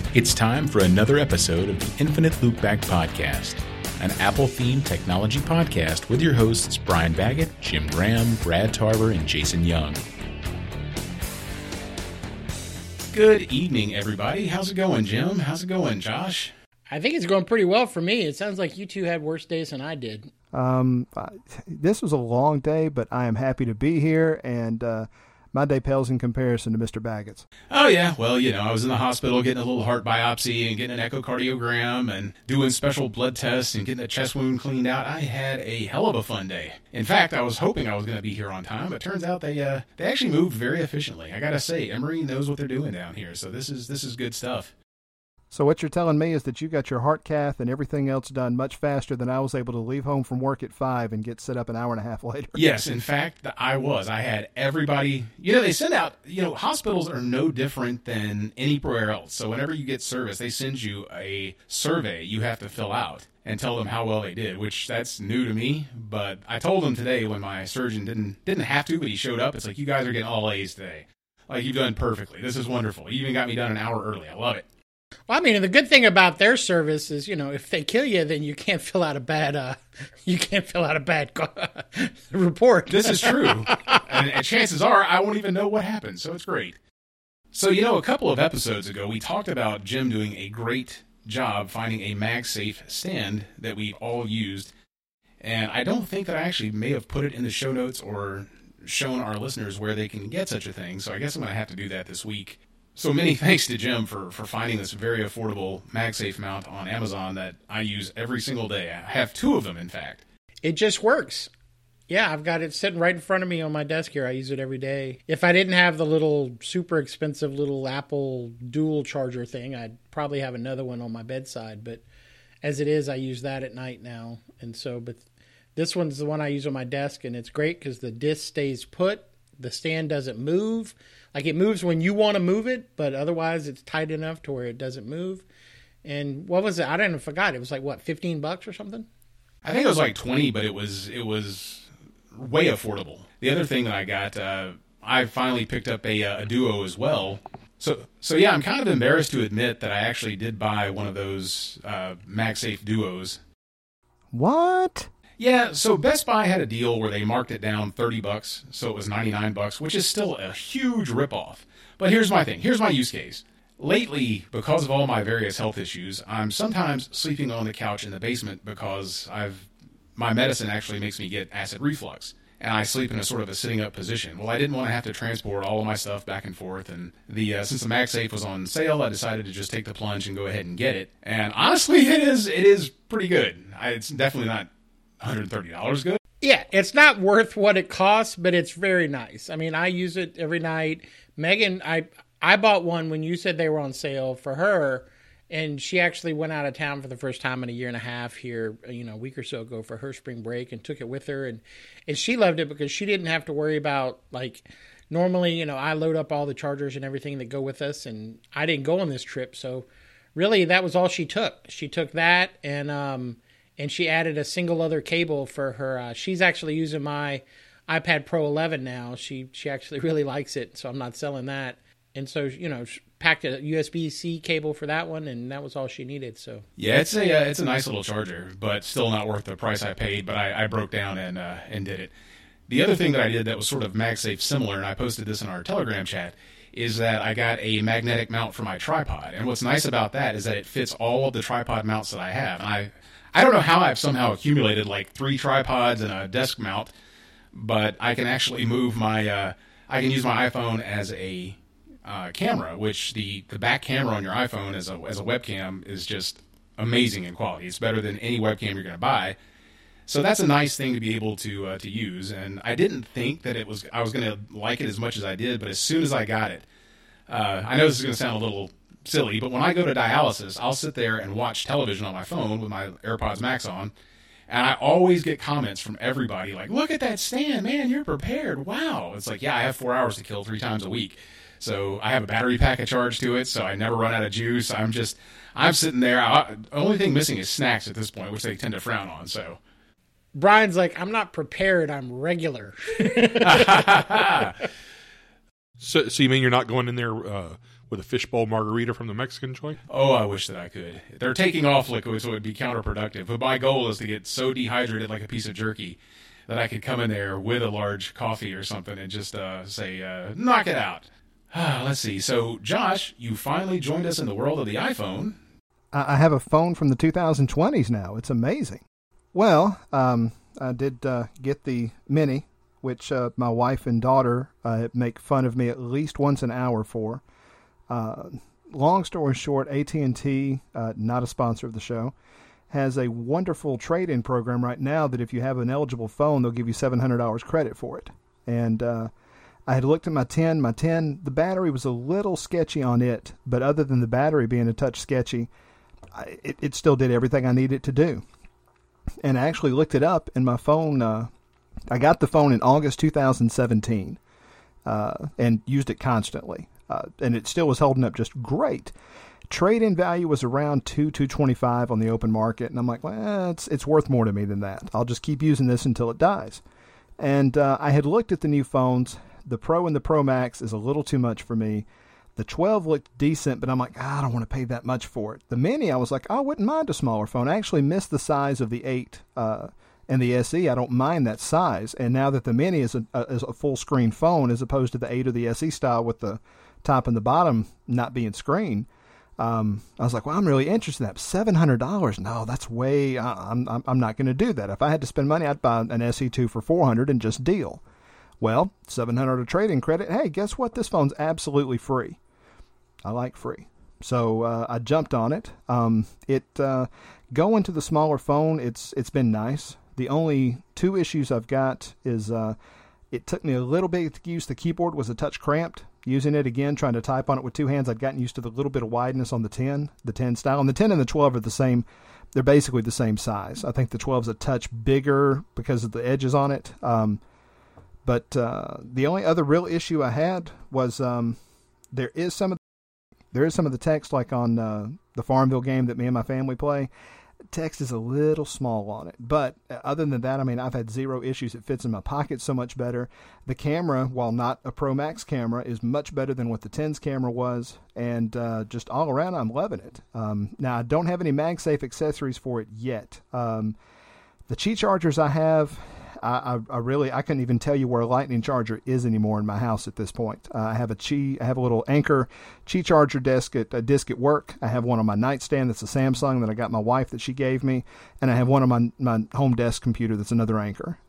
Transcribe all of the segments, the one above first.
It's time for another episode of the Infinite Loopback Podcast, an Apple-themed technology podcast with your hosts Brian Baggett, Jim Graham, Brad Tarver, and Jason Young. Good evening, everybody. How's it going, Jim? How's it going, Josh? I think it's going pretty well for me. It sounds like you two had worse days than I did. This was a long day, but I am happy to be here, and my day pales in comparison to Mr. Baggett's. Oh, yeah. Well, I was in the hospital getting a little heart biopsy and getting an echocardiogram and doing special blood tests and getting a chest wound cleaned out. I had a hell of a fun day. In fact, I was hoping I was going to be here on time, but turns out they actually moved very efficiently. I got to say, Emory knows what they're doing down here, so this is good stuff. So what you're telling me is that you got your heart cath and everything else done much faster than I was able to leave home from work at 5 and get set up an hour and a half later. Yes, in fact, I was. I had everybody, they send out, hospitals are no different than anywhere else. So whenever you get service, they send you a survey you have to fill out and tell them how well they did, which that's new to me. But I told them today when my surgeon didn't have to, but he showed up. It's like, you guys are getting all A's today. Like, you've done perfectly. This is wonderful. You even got me done an hour early. I love it. Well, I mean, the good thing about their service is, if they kill you, then you can't fill out a bad report. This is true. and chances are I won't even know what happened, so it's great. So, a couple of episodes ago, we talked about Jim doing a great job finding a MagSafe stand that we all used. And I don't think that I actually may have put it in the show notes or shown our listeners where they can get such a thing. So I guess I'm going to have to do that this week. So many thanks to Jim for finding this very affordable MagSafe mount on Amazon that I use every single day. I have 2 of them, in fact. It just works. Yeah, I've got it sitting right in front of me on my desk here. I use it every day. If I didn't have the little super expensive little Apple dual charger thing, I'd probably have another one on my bedside. But as it is, I use that at night now. But this one's the one I use on my desk, and it's great because the disc stays put. The stand doesn't move. Like, it moves when you want to move it, but otherwise it's tight enough to where it doesn't move. And what was it? I forgot. It was like, what, $15 or something? I think it was like 20, but it was way affordable. The other thing that I got, I finally picked up a Duo as well. So yeah, I'm kind of embarrassed to admit that I actually did buy one of those MagSafe Duos. What? Yeah, so Best Buy had a deal where they marked it down $30, so it was $99, which is still a huge ripoff. But here's my thing. Here's my use case. Lately, because of all my various health issues, I'm sometimes sleeping on the couch in the basement because my medicine actually makes me get acid reflux, and I sleep in a sort of a sitting up position. Well, I didn't want to have to transport all of my stuff back and forth, and since the MagSafe was on sale, I decided to just take the plunge and go ahead and get it. And honestly, it is pretty good. It's definitely not $130 good. Yeah, it's not worth what it costs, but it's very nice. I mean, I use it every night. Megan, I bought one when you said they were on sale for her, and she actually went out of town for the first time in a year and a half here, a week or so ago for her spring break, and took it with her, and she loved it because she didn't have to worry about, like, normally, I load up all the chargers and everything that go with us, and I didn't go on this trip, so really that was all she took. She took that, and she added a single other cable for her. She's actually using my iPad Pro 11 now. She actually really likes it, so I'm not selling that. And so, she packed a USB-C cable for that one, and that was all she needed. So yeah, it's a nice little charger, but still not worth the price I paid. But I broke down and did it. The other thing that I did that was sort of MagSafe similar, and I posted this in our Telegram chat, is that I got a magnetic mount for my tripod. And what's nice about that is that it fits all of the tripod mounts that I have. And I don't know how I've somehow accumulated like 3 tripods and a desk mount, but I can actually move I can use my iPhone as a camera, which the back camera on your iPhone as a webcam is just amazing in quality. It's better than any webcam you're going to buy. So that's a nice thing to be able to use. And I didn't think that I was going to like it as much as I did, but as soon as I got it, I know this is going to sound a little silly, but when I go to dialysis, I'll sit there and watch television on my phone with my AirPods Max on, and I always get comments from everybody like, "Look at that stand, man, you're prepared. Wow." It's like, yeah, I have 4 hours to kill 3 times a week. So I have a battery pack charge to it, so I never run out of juice. I'm sitting there. The only thing missing is snacks at this point, which they tend to frown on, so. Brian's like, I'm not prepared, I'm regular. So you mean you're not going in there with a fishbowl margarita from the Mexican joint? Oh, I wish that I could. They're taking off liquid, so it would be counterproductive. But my goal is to get so dehydrated like a piece of jerky that I could come in there with a large coffee or something and just say, knock it out. Let's see. So, Josh, you finally joined us in the world of the iPhone. I have a phone from the 2020s now. It's amazing. Well, I did get the Mini, which my wife and daughter make fun of me at least once an hour for. Long story short, AT&T, not a sponsor of the show, has a wonderful trade-in program right now that if you have an eligible phone, they'll give you $700 credit for it. And I had looked at my 10. My 10, the battery was a little sketchy on it, but other than the battery being a touch sketchy, it still did everything I needed it to do. And I actually looked it up, and my phone, I got the phone in August 2017 and used it constantly. And it still was holding up just great. Trade-in value was around $225 on the open market, and I'm like, well, it's worth more to me than that. I'll just keep using this until it dies. And I had looked at the new phones. The Pro and the Pro Max is a little too much for me. The 12 looked decent, but I'm like, I don't want to pay that much for it. The Mini, I was like, I wouldn't mind a smaller phone. I actually missed the size of the 8 and the SE. I don't mind that size. And now that the Mini is a full-screen phone as opposed to the 8 or the SE style with the top and the bottom not being screen, I was like, well, I'm really interested in that. $700? No, that's way. I'm not going to do that. If I had to spend money, I'd buy an SE2 for $400 and just deal. Well, $700 of trade-in credit. Hey, guess what? This phone's absolutely free. I like free, so I jumped on it. Going to the smaller phone, it's been nice. The only two issues I've got is it took me a little bit to use the keyboard. Was a touch cramped. Using it again, trying to type on it with two hands, I'd gotten used to the little bit of wideness on the 10 style. And the 10 and the 12 are the same. They're basically the same size. I think the 12 is a touch bigger because of the edges on it. But the only other real issue I had was there is some of the text, like on the Farmville game that me and my family play. Text is a little small on it. But other than that, I mean, I've had zero issues. It fits in my pocket so much better. The camera, while not a Pro Max camera, is much better than what the 10's camera was. And just all around, I'm loving it. Now, I don't have any MagSafe accessories for it yet. The Qi chargers I have, I couldn't even tell you where a Lightning charger is anymore in my house at this point. I have a little Anker Qi charger disc at work. I have one on my nightstand that's a Samsung that I got my wife that she gave me, and I have one on my home desk computer that's another Anker.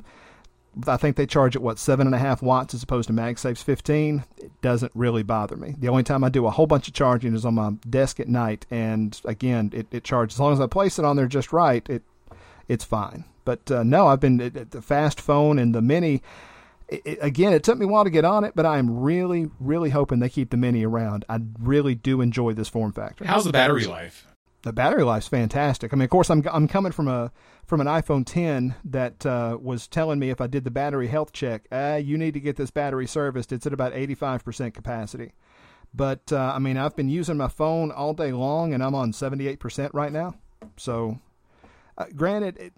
I think they charge at 7.5 watts as opposed to MagSafe's 15. It doesn't really bother me. The only time I do a whole bunch of charging is on my desk at night, and again, it charges. As long as I place it on there just right, it's fine. But no, I've been the fast phone and the Mini. Again, it took me a while to get on it, but I'm really, really hoping they keep the Mini around. I really do enjoy this form factor. How's the battery life? The battery life's fantastic. I mean, of course, I'm coming from an iPhone 10 that was telling me if I did the battery health check, you need to get this battery serviced. It's at about 85% capacity. But I mean, I've been using my phone all day long, and I'm on 78% right now. So. Granted,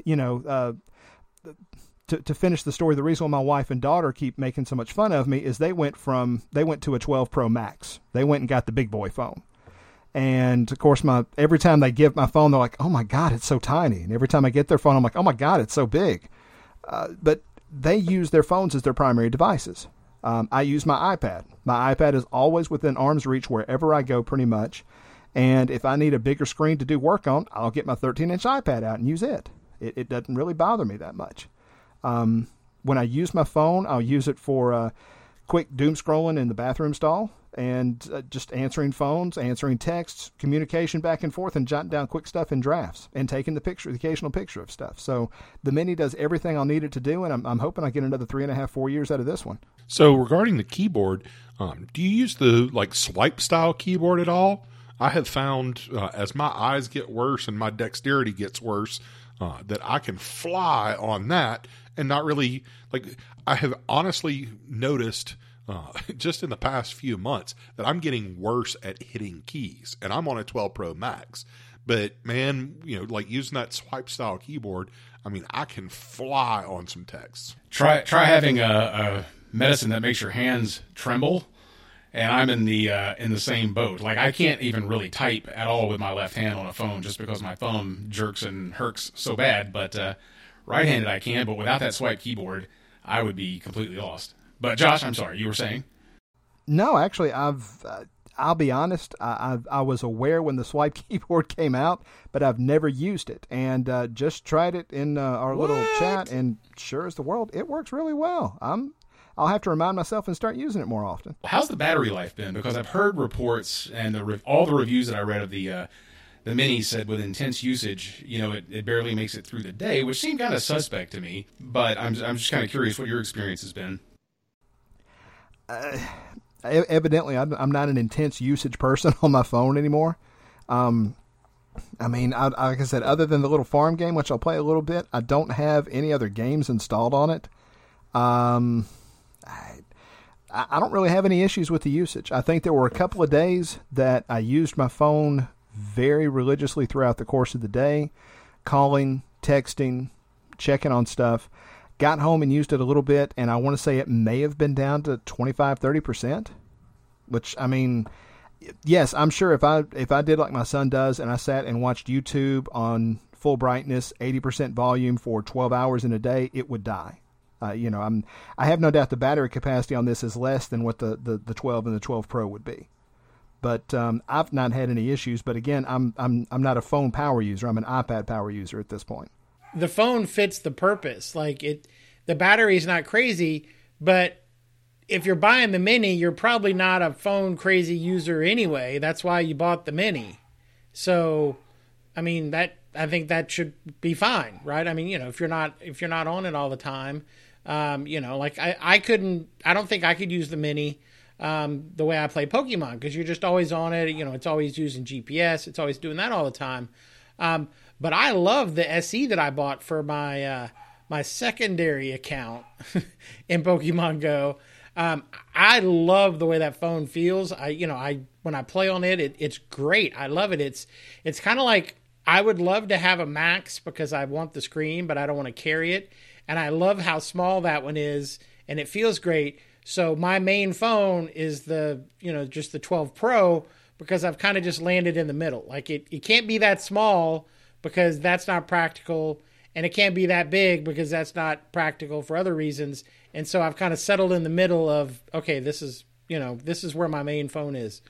to finish the story, the reason why my wife and daughter keep making so much fun of me is they went to a 12 Pro Max. They went and got the big boy phone. And, of course, every time they give my phone, they're like, oh, my God, it's so tiny. And every time I get their phone, I'm like, oh, my God, it's so big. But they use their phones as their primary devices. I use my iPad. My iPad is always within arm's reach wherever I go pretty much. And if I need a bigger screen to do work on, I'll get my 13-inch iPad out and use it. It doesn't really bother me that much. When I use my phone, I'll use it for quick doom scrolling in the bathroom stall and just answering phones, answering texts, communication back and forth, and jotting down quick stuff in drafts and taking the occasional picture of stuff. So the Mini does everything I'll need it to do, and I'm hoping I get another 3.5, 4 years out of this one. So regarding the keyboard, do you use the swipe style keyboard at all? I have found as my eyes get worse and my dexterity gets worse, that I can fly on that and not really I have honestly noticed just in the past few months that I'm getting worse at hitting keys, and I'm on a 12 Pro Max. But man, using that swipe style keyboard, I mean, I can fly on some texts. Try having a medicine that makes your hands tremble. and I'm in the same boat. Like, I can't even really type at all with my left hand on a phone just because my thumb jerks and hurts so bad. But right-handed I can, but without that swipe keyboard, I would be completely lost. But Josh, I'm sorry, you were saying? No, actually, I'll be honest. I was aware when the swipe keyboard came out, but I've never used it, and just tried it in our little chat. And sure as the world, it works really well. I'll have to remind myself and start using it more often. How's the battery life been? Because I've heard reports and all the reviews that I read of the Mini said with intense usage, it barely makes it through the day, which seemed kind of suspect to me. But I'm just kind of curious what your experience has been. Evidently, I'm not an intense usage person on my phone anymore. Like I said, other than the little farm game, which I'll play a little bit, I don't have any other games installed on it. I don't really have any issues with the usage. I think there were a couple of days that I used my phone very religiously throughout the course of the day, calling, texting, checking on stuff. Got home and used it a little bit, and I want to say it may have been down to 25-30%, which, yes, I'm sure if I did like my son does and I sat and watched YouTube on full brightness, 80% volume for 12 hours in a day, it would die. I have no doubt the battery capacity on this is less than what the 12 and the 12 Pro would be. But I've not had any issues. But again, I'm not a phone power user. I'm an iPad power user at this point. The phone fits the purpose. The battery is not crazy, but if you're buying the Mini, you're probably not a phone crazy user anyway. That's why you bought the Mini. So, I think that should be fine, right? If you're not on it all the time, I don't think I could use the Mini the way I play Pokemon, because you're just always on it. It's always using GPS. It's always doing that all the time. But I love the SE that I bought for my secondary account in Pokemon Go. I love the way that phone feels. When I play on it, it's great. I love it. It's kind of like, I would love to have a Max because I want the screen, but I don't want to carry it. And I love how small that one is, and it feels great. So my main phone is just the 12 Pro, because I've kind of just landed in the middle. Like, it can't be that small because that's not practical, and it can't be that big because that's not practical for other reasons. And so I've kind of settled in the middle of, okay, this is where my main phone is.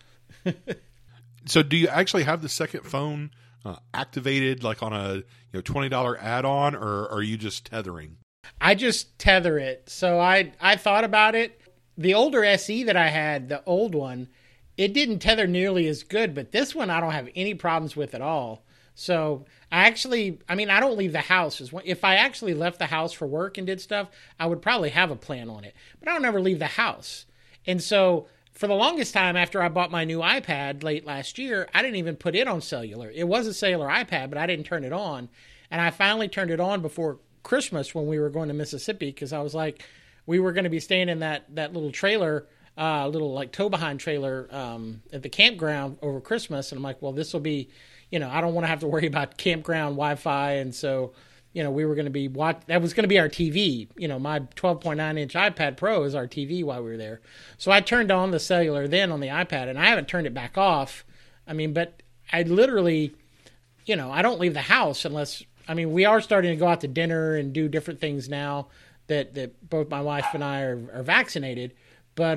So do you actually have the second phone activated, like on a $20 add-on, or are you just tethering? I just tether it. So I thought about it. The older SE that I had, the old one, it didn't tether nearly as good, but this one I don't have any problems with at all. So I don't leave the house. If I actually left the house for work and did stuff, I would probably have a plan on it. But I don't ever leave the house. And so for the longest time after I bought my new iPad late last year, I didn't even put it on cellular. It was a cellular iPad, but I didn't turn it on. And I finally turned it on before Christmas when we were going to Mississippi, because I was like, we were going to be staying in that little trailer, little like tow behind trailer at the campground over Christmas. And I'm like, well, this will be, I don't want to have to worry about campground Wi-Fi. And so, we were going to be that was going to be our TV. My 12.9 inch iPad Pro is our TV while we were there. So I turned on the cellular then on the iPad, and I haven't turned it back off. But I literally, I don't leave the house unless, we are starting to go out to dinner and do different things now that both my wife and I are vaccinated. But,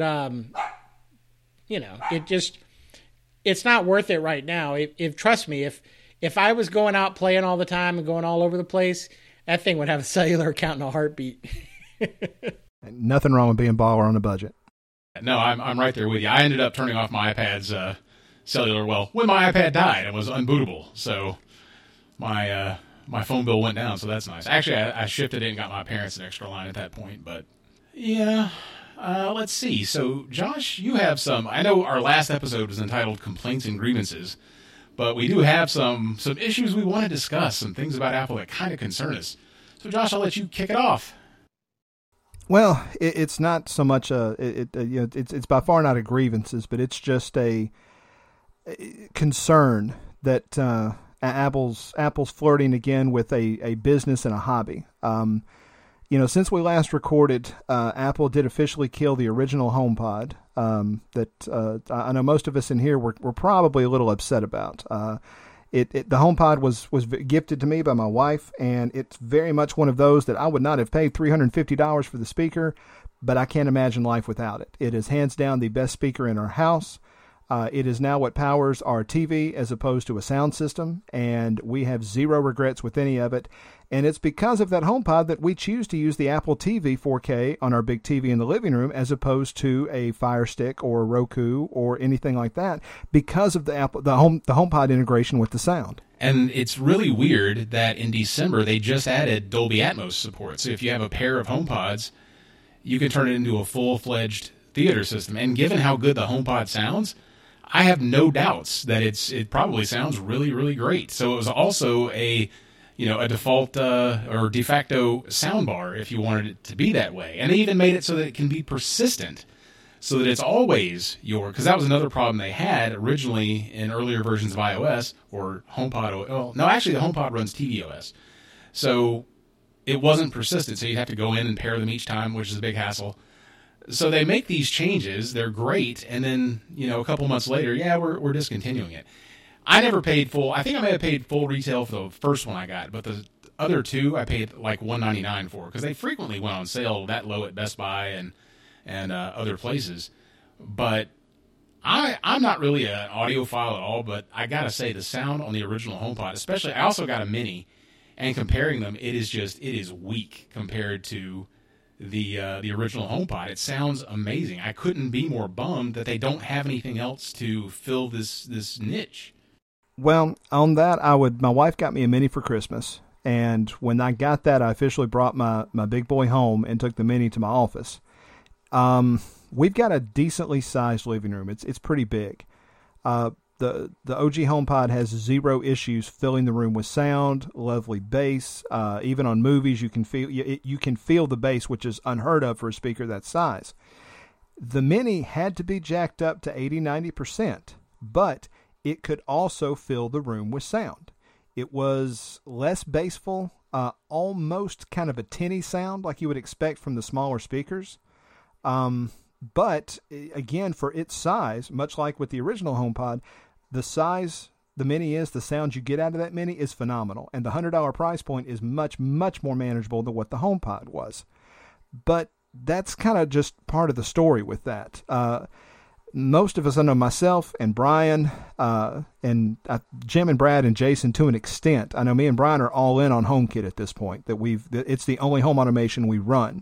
it's not worth it right now. Trust me, if I was going out playing all the time and going all over the place, that thing would have a cellular account in a heartbeat. Nothing wrong with being baller on a budget. No, I'm right there with you. I ended up turning off my iPad's cellular when my iPad died and was unbootable. So my phone bill went down, so that's nice. Actually, I shifted it and got my parents an extra line at that point. But yeah, let's see. So Josh, you have some. I know our last episode was entitled "Complaints and Grievances." But we do have some issues we want to discuss, some things about Apple that kind of concern us. So, Josh, I'll let you kick it off. Well, it's not so much it's by far not a grievances, but it's just a concern that Apple's flirting again with a business and a hobby. Since we last recorded, Apple did officially kill the original HomePod. I know most of us in here were probably a little upset about. The HomePod was gifted to me by my wife, and it's very much one of those that I would not have paid $350 for the speaker, but I can't imagine life without it. It is hands down the best speaker in our house. It is now what powers our TV as opposed to a sound system, and we have zero regrets with any of it. And it's because of that HomePod that we choose to use the Apple TV 4K on our big TV in the living room as opposed to a Fire Stick or a Roku or anything like that, because of the HomePod integration with the sound. And it's really weird that in December they just added Dolby Atmos support. So if you have a pair of HomePods, you can turn it into a full-fledged theater system. And given how good the HomePod sounds, I have no doubts that it probably sounds really, really great. So it was also a default or de facto soundbar if you wanted it to be that way. And they even made it so that it can be persistent, so that it's always because that was another problem they had originally in earlier versions of iOS or HomePod. Well, no, actually the HomePod runs tvOS. So it wasn't persistent, so you'd have to go in and pair them each time, which is a big hassle. So they make these changes, they're great, and then, a couple months later, we're discontinuing it. I never paid full. I think I may have paid full retail for the first one I got, but the other two I paid like $199 for, because they frequently went on sale that low at Best Buy and other places. But I'm not really an audiophile at all, but I gotta say the sound on the original HomePod, especially, I also got a Mini, and comparing them, it is weak compared to the original HomePod. It sounds amazing. I couldn't be more bummed that they don't have anything else to fill this niche. Well, on that, my wife got me a Mini for Christmas, and when I got that, I officially brought my big boy home and took the Mini to my office. We've got a decently sized living room. It's pretty big. The OG HomePod has zero issues filling the room with sound, lovely bass. Even on movies, you can feel the bass, which is unheard of for a speaker that size. The Mini had to be jacked up to 80-90%, but it could also fill the room with sound. It was less bassful, almost kind of a tinny sound like you would expect from the smaller speakers. But again, for its size, much like with the original HomePod, the size the Mini is, the sound you get out of that Mini is phenomenal. And the $100 price point is much, much more manageable than what the HomePod was. But that's kind of just part of the story with that. Most of us, I know myself and Brian, and Jim and Brad and Jason to an extent. I know me and Brian are all in on HomeKit at this point. It's the only home automation we run.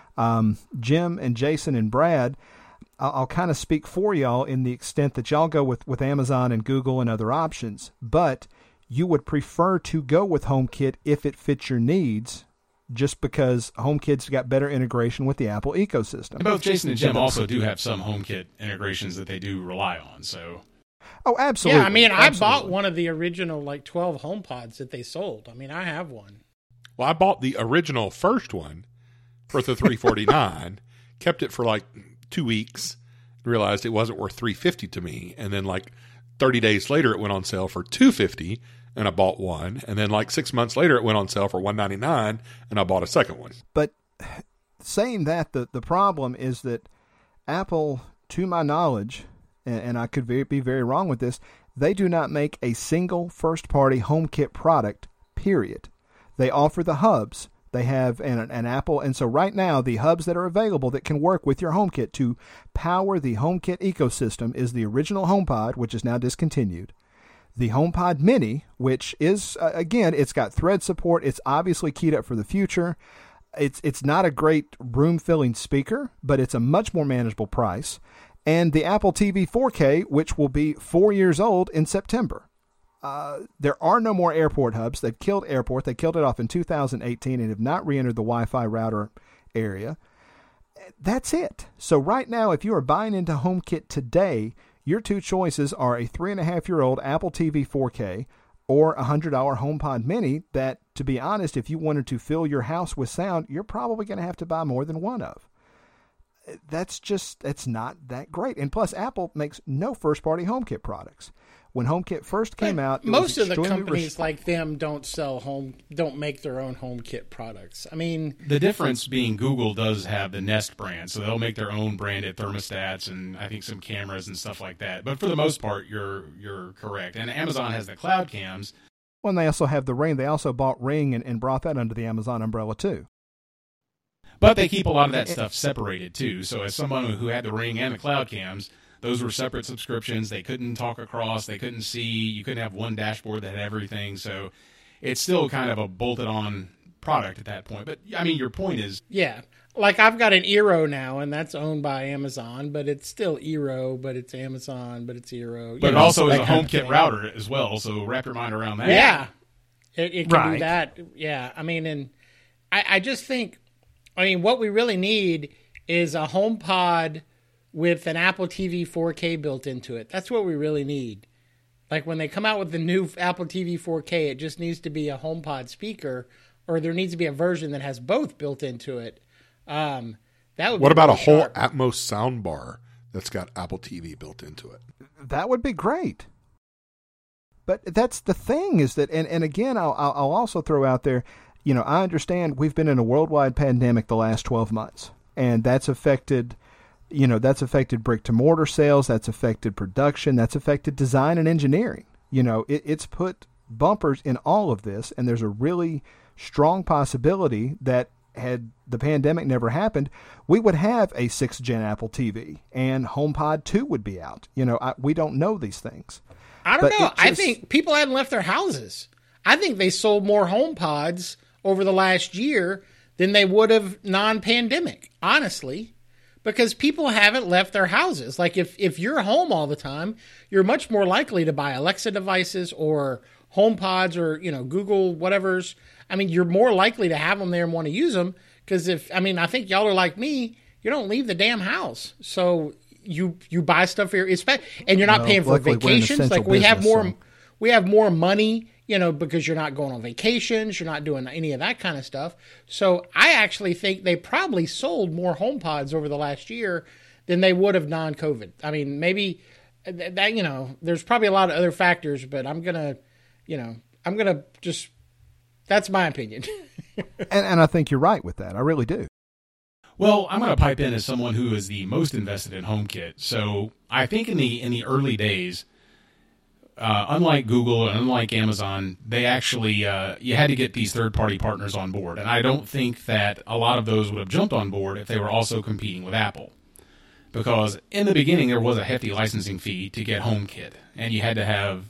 Jim and Jason and Brad, I'll kind of speak for y'all in the extent that y'all go with Amazon and Google and other options, but you would prefer to go with HomeKit if it fits your needs, just because HomeKit's got better integration with the Apple ecosystem. And both Jason and Jim also do have some HomeKit integrations that they do rely on. So, oh, absolutely. Yeah, I mean, absolutely. I bought one of the original 12 HomePods that they sold. I mean, I have one. Well, I bought the original first one for the $349, kept it for 2 weeks, realized it wasn't worth $350 to me, and then 30 days later it went on sale for $250, and I bought one, and then 6 months later it went on sale for $199, and I bought a second one. But saying that, the problem is that Apple, to my knowledge, and I could be very wrong with this, they do not make a single first-party HomeKit product, period. They offer the hubs. They have an Apple, and so right now the hubs that are available that can work with your HomeKit to power the HomeKit ecosystem is the original HomePod, which is now discontinued, the HomePod Mini, which is, again, it's got Thread support. It's obviously keyed up for the future. It's not a great room-filling speaker, but it's a much more manageable price. And the Apple TV 4K, which will be 4 years old in September. There are no more airport hubs. They've killed airport. They killed it off in 2018 and have not re-entered the Wi-Fi router area. That's it. So right now, if you are buying into HomeKit today, your two choices are a 3.5-year-old Apple TV 4K or a $100 HomePod Mini that, to be honest, if you wanted to fill your house with sound, you're probably going to have to buy more than one of. It's not that great. And plus, Apple makes no first-party HomeKit products. When HomeKit first came out, it most was of the extremely companies like them don't make their own HomeKit products. I mean, the difference being Google does have the Nest brand, so they'll make their own branded thermostats and I think some cameras and stuff like that. But for the most part, you're correct. And Amazon has the cloud cams. Well, and they also have the Ring. They also bought Ring and brought that under the Amazon umbrella too. But they keep a lot of that stuff separated too. So as someone who had the Ring and the cloud cams, those were separate subscriptions. They couldn't talk across. They couldn't see. You couldn't have one dashboard that had everything. So it's still kind of a bolted-on product at that point. But, I mean, your point is... Yeah. Like, I've got an Eero now, and that's owned by Amazon, but it's still Eero, but it's Amazon, but it's Eero. But it also is a HomeKit router as well, so wrap your mind around that. Yeah. It can do Right. that. Yeah. I mean, and I just think, I mean, what we really need is a HomePod with an Apple TV 4K built into it. That's what we really need. Like when they come out with the new Apple TV 4K, it just needs to be a HomePod speaker, or there needs to be a version that has both built into it. That would. What be about a really whole sharp. Atmos soundbar that's got Apple TV built into it? That would be great. But that's the thing is that, and again, I'll also throw out there, you know, I understand we've been in a worldwide pandemic the last 12 months, and that's affected brick to mortar sales, that's affected production, that's affected design and engineering. You know, it's put bumpers in all of this, and there's a really strong possibility that had the pandemic never happened, we would have a 6th gen Apple TV and HomePod 2 would be out. You know, we don't know these things. I don't But know. it I just- think people hadn't left their houses. I think they sold more HomePods over the last year than they would have non-pandemic, honestly, because people haven't left their houses. Like if you're home all the time, you're much more likely to buy Alexa devices or HomePods or, you know, Google whatever's. I mean, you're more likely to have them there and want to use them because I think y'all are like me, you don't leave the damn house. So you buy stuff here, and you're not paying for luckily we're an vacations. essential Like we have business, more, so. we have more money, you know, because you're not going on vacations, you're not doing any of that kind of stuff. So I actually think they probably sold more HomePods over the last year than they would have non-COVID. I mean, maybe that, you know, there's probably a lot of other factors, but I'm gonna just, that's my opinion. And I think you're right with that. I really do. Well, I'm going to pipe in as someone who is the most invested in HomeKit. So I think in the early days, unlike Google and unlike Amazon, they actually you had to get these third-party partners on board, and I don't think that a lot of those would have jumped on board if they were also competing with Apple, because in the beginning there was a hefty licensing fee to get HomeKit, and you had to have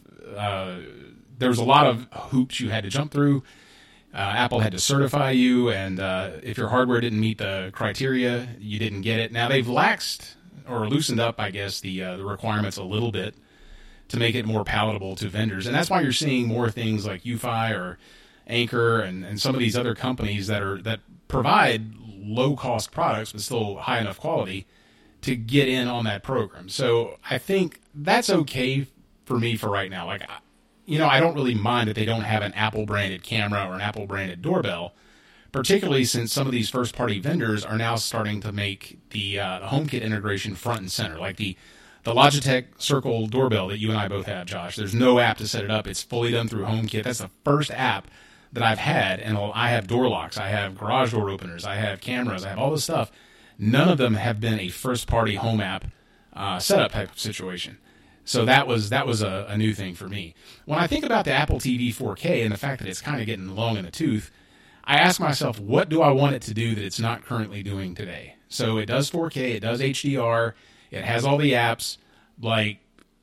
there was a lot of hoops you had to jump through. Apple had to certify you, and if your hardware didn't meet the criteria, you didn't get it. Now they've laxed or loosened up, I guess, the requirements a little bit to make it more palatable to vendors, and that's why you're seeing more things like UFi or Anchor and some of these other companies that provide low cost products but still high enough quality to get in on that program. So I think that's okay for me for right now. Like, you know, I don't really mind that they don't have an Apple branded camera or an Apple branded doorbell, particularly since some of these first party vendors are now starting to make the HomeKit integration front and center, like the Logitech Circle doorbell that you and I both have, Josh. There's no app to set it up. It's fully done through HomeKit. That's the first app that I've had, and I have door locks, I have garage door openers, I have cameras, I have all this stuff. None of them have been a first party home app setup type of situation. So that was a new thing for me. When I think about the Apple TV 4K and the fact that it's kind of getting long in the tooth, I ask myself, what do I want it to do that it's not currently doing today? So it does 4K, it does HDR, it has all the apps. Like,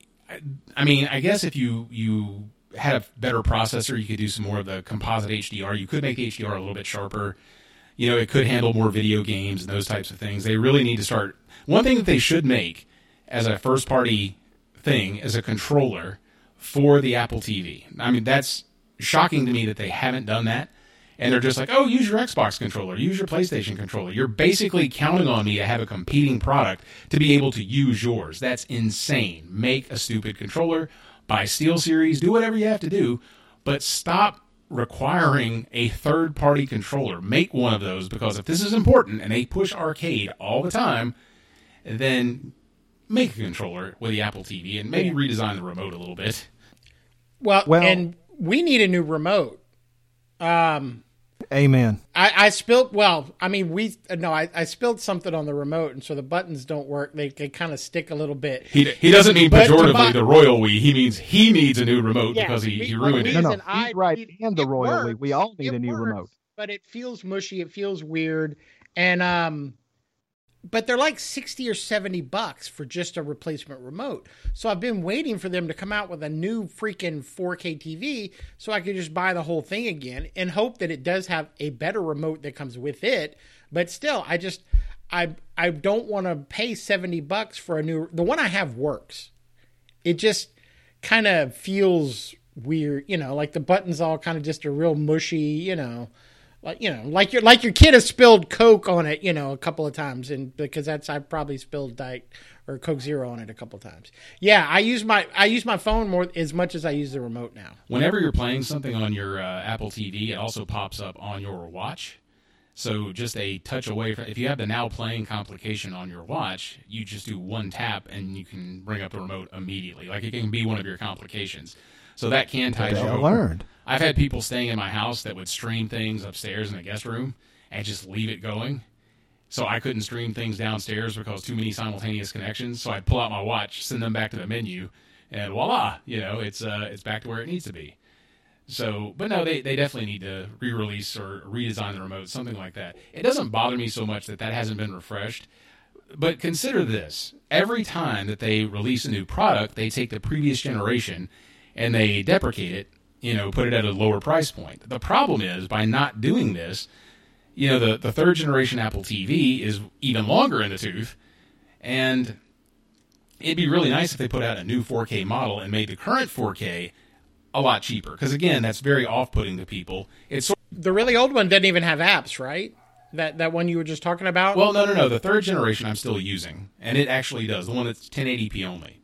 I mean, I guess if you had a better processor, you could do some more of the composite HDR. You could make the HDR a little bit sharper. You know, it could handle more video games and those types of things. They really need to start. One thing that they should make as a first party thing is a controller for the Apple TV. I mean, that's shocking to me that they haven't done that. And they're just like, oh, use your Xbox controller, use your PlayStation controller. You're basically counting on me to have a competing product to be able to use yours. That's insane. Make a stupid controller, buy SteelSeries, do whatever you have to do, but stop requiring a third-party controller. Make one of those, because if this is important and they push arcade all the time, then make a controller with the Apple TV and maybe redesign the remote a little bit. Well, Well- and we need a new remote. Amen. I spilled. Well, I mean, I spilled something on the remote, and so the buttons don't work. They kind of stick a little bit. He doesn't mean But to pejoratively buy- the royal we. He means he needs a new remote Yeah, because he me- ruined me- it. No, reason he's right. And the it royal we. works. We all need It a new works, remote. but it feels mushy. It feels weird, and but they're like $60 or $70 for just a replacement remote. So I've been waiting for them to come out with a new freaking 4K TV so I could just buy the whole thing again and hope that it does have a better remote that comes with it. But still, I don't want to pay $70 for a new. The one I have works. It just kind of feels weird, like the buttons all kind of just are real mushy, like your kid has spilled Coke on it, a couple of times, and because I probably spilled Diet or Coke Zero on it a couple of times. Yeah, I use my phone more as much as I use the remote now. Whenever you're playing something on your Apple TV, it also pops up on your watch. So just a touch away from, if you have the now playing complication on your watch, you just do one tap and you can bring up the remote immediately. Like it can be one of your complications. So that can tide you I over. learned. I've had people staying in my house that would stream things upstairs in the guest room and just leave it going. So I couldn't stream things downstairs because too many simultaneous connections. So I'd pull out my watch, send them back to the menu, and voila, it's back to where it needs to be. So, but no, they definitely need to re-release or redesign the remote, something like that. It doesn't bother me so much that hasn't been refreshed. But consider this. Every time that they release a new product, they take the previous generation and they deprecate it, put it at a lower price point. The problem is, by not doing this, the third generation Apple TV is even longer in the tooth, and it'd be really nice if they put out a new 4K model and made the current 4K a lot cheaper. Because again, that's very off-putting to people. It's The really old one doesn't even have apps, right? That one you were just talking about? well, no. The third generation I'm still using, and it actually does. The one that's 1080p only.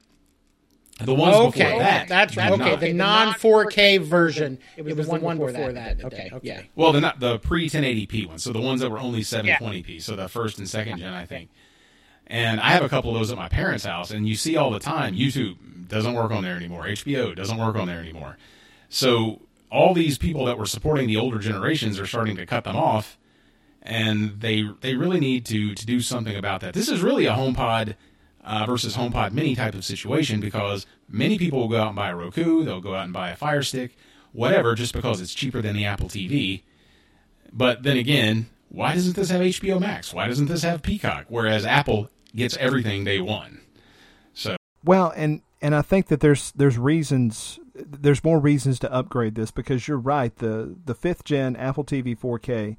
The ones before that, that's did right. Okay, not. the non 4K version. It was the one before that. Okay. Yeah. Well, the pre 1080p ones. So the ones that were only 720p. So the first and second gen, I think. And I have a couple of those at my parents' house, and you see all the time, YouTube doesn't work on there anymore. HBO doesn't work on there anymore. So all these people that were supporting the older generations are starting to cut them off, and they really need to do something about that. This is really a HomePod versus HomePod Mini type of situation, because many people will go out and buy a Roku, they'll go out and buy a Fire Stick, whatever, just because it's cheaper than the Apple TV. But then again, why doesn't this have HBO Max? Why doesn't this have Peacock? Whereas Apple gets everything day one. So Well, and I think that there's reasons, there's more reasons to upgrade this, because you're right. The fifth gen Apple TV 4K,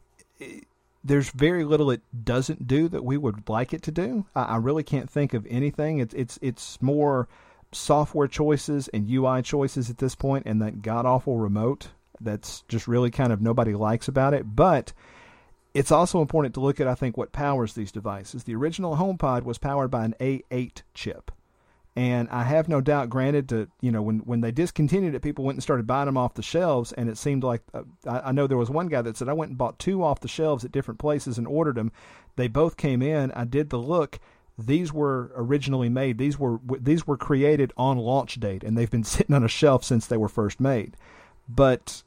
there's very little it doesn't do that we would like it to do. I really can't think of anything. It's more software choices and UI choices at this point, and that god awful remote that's just really kind of nobody likes about it. But it's also important to look at, I think, what powers these devices. The original HomePod was powered by an A8 chip. And I have no doubt, granted, when they discontinued it, people went and started buying them off the shelves, and it seemed like, I know there was one guy that said, I went and bought two off the shelves at different places and ordered them. They both came in. I did the look. These were originally made. These were created on launch date, and they've been sitting on a shelf since they were first made. But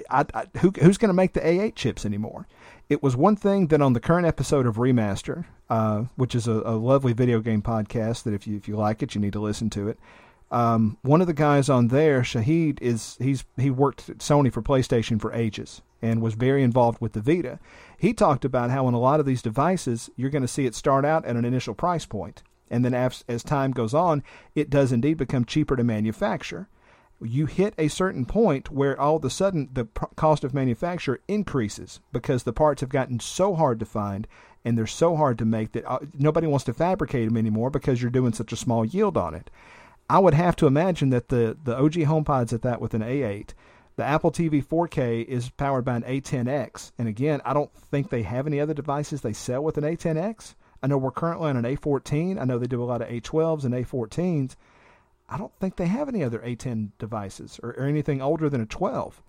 who's going to make the A8 chips anymore? It was one thing that on the current episode of Remaster, which is a lovely video game podcast that if you like it, you need to listen to it. One of the guys on there, Shahid, he worked at Sony for PlayStation for ages and was very involved with the Vita. He talked about how in a lot of these devices, you're going to see it start out at an initial price point, and then as time goes on, it does indeed become cheaper to manufacture. You hit a certain point where all of a sudden the cost of manufacture increases because the parts have gotten so hard to find and they're so hard to make that nobody wants to fabricate them anymore because you're doing such a small yield on it. I would have to imagine that the OG HomePods at that with an A8, the Apple TV 4K is powered by an A10X. And again, I don't think they have any other devices they sell with an A10X. I know we're currently on an A14. I know they do a lot of A12s and A14s. I don't think they have any other A10 devices or anything older than a 12.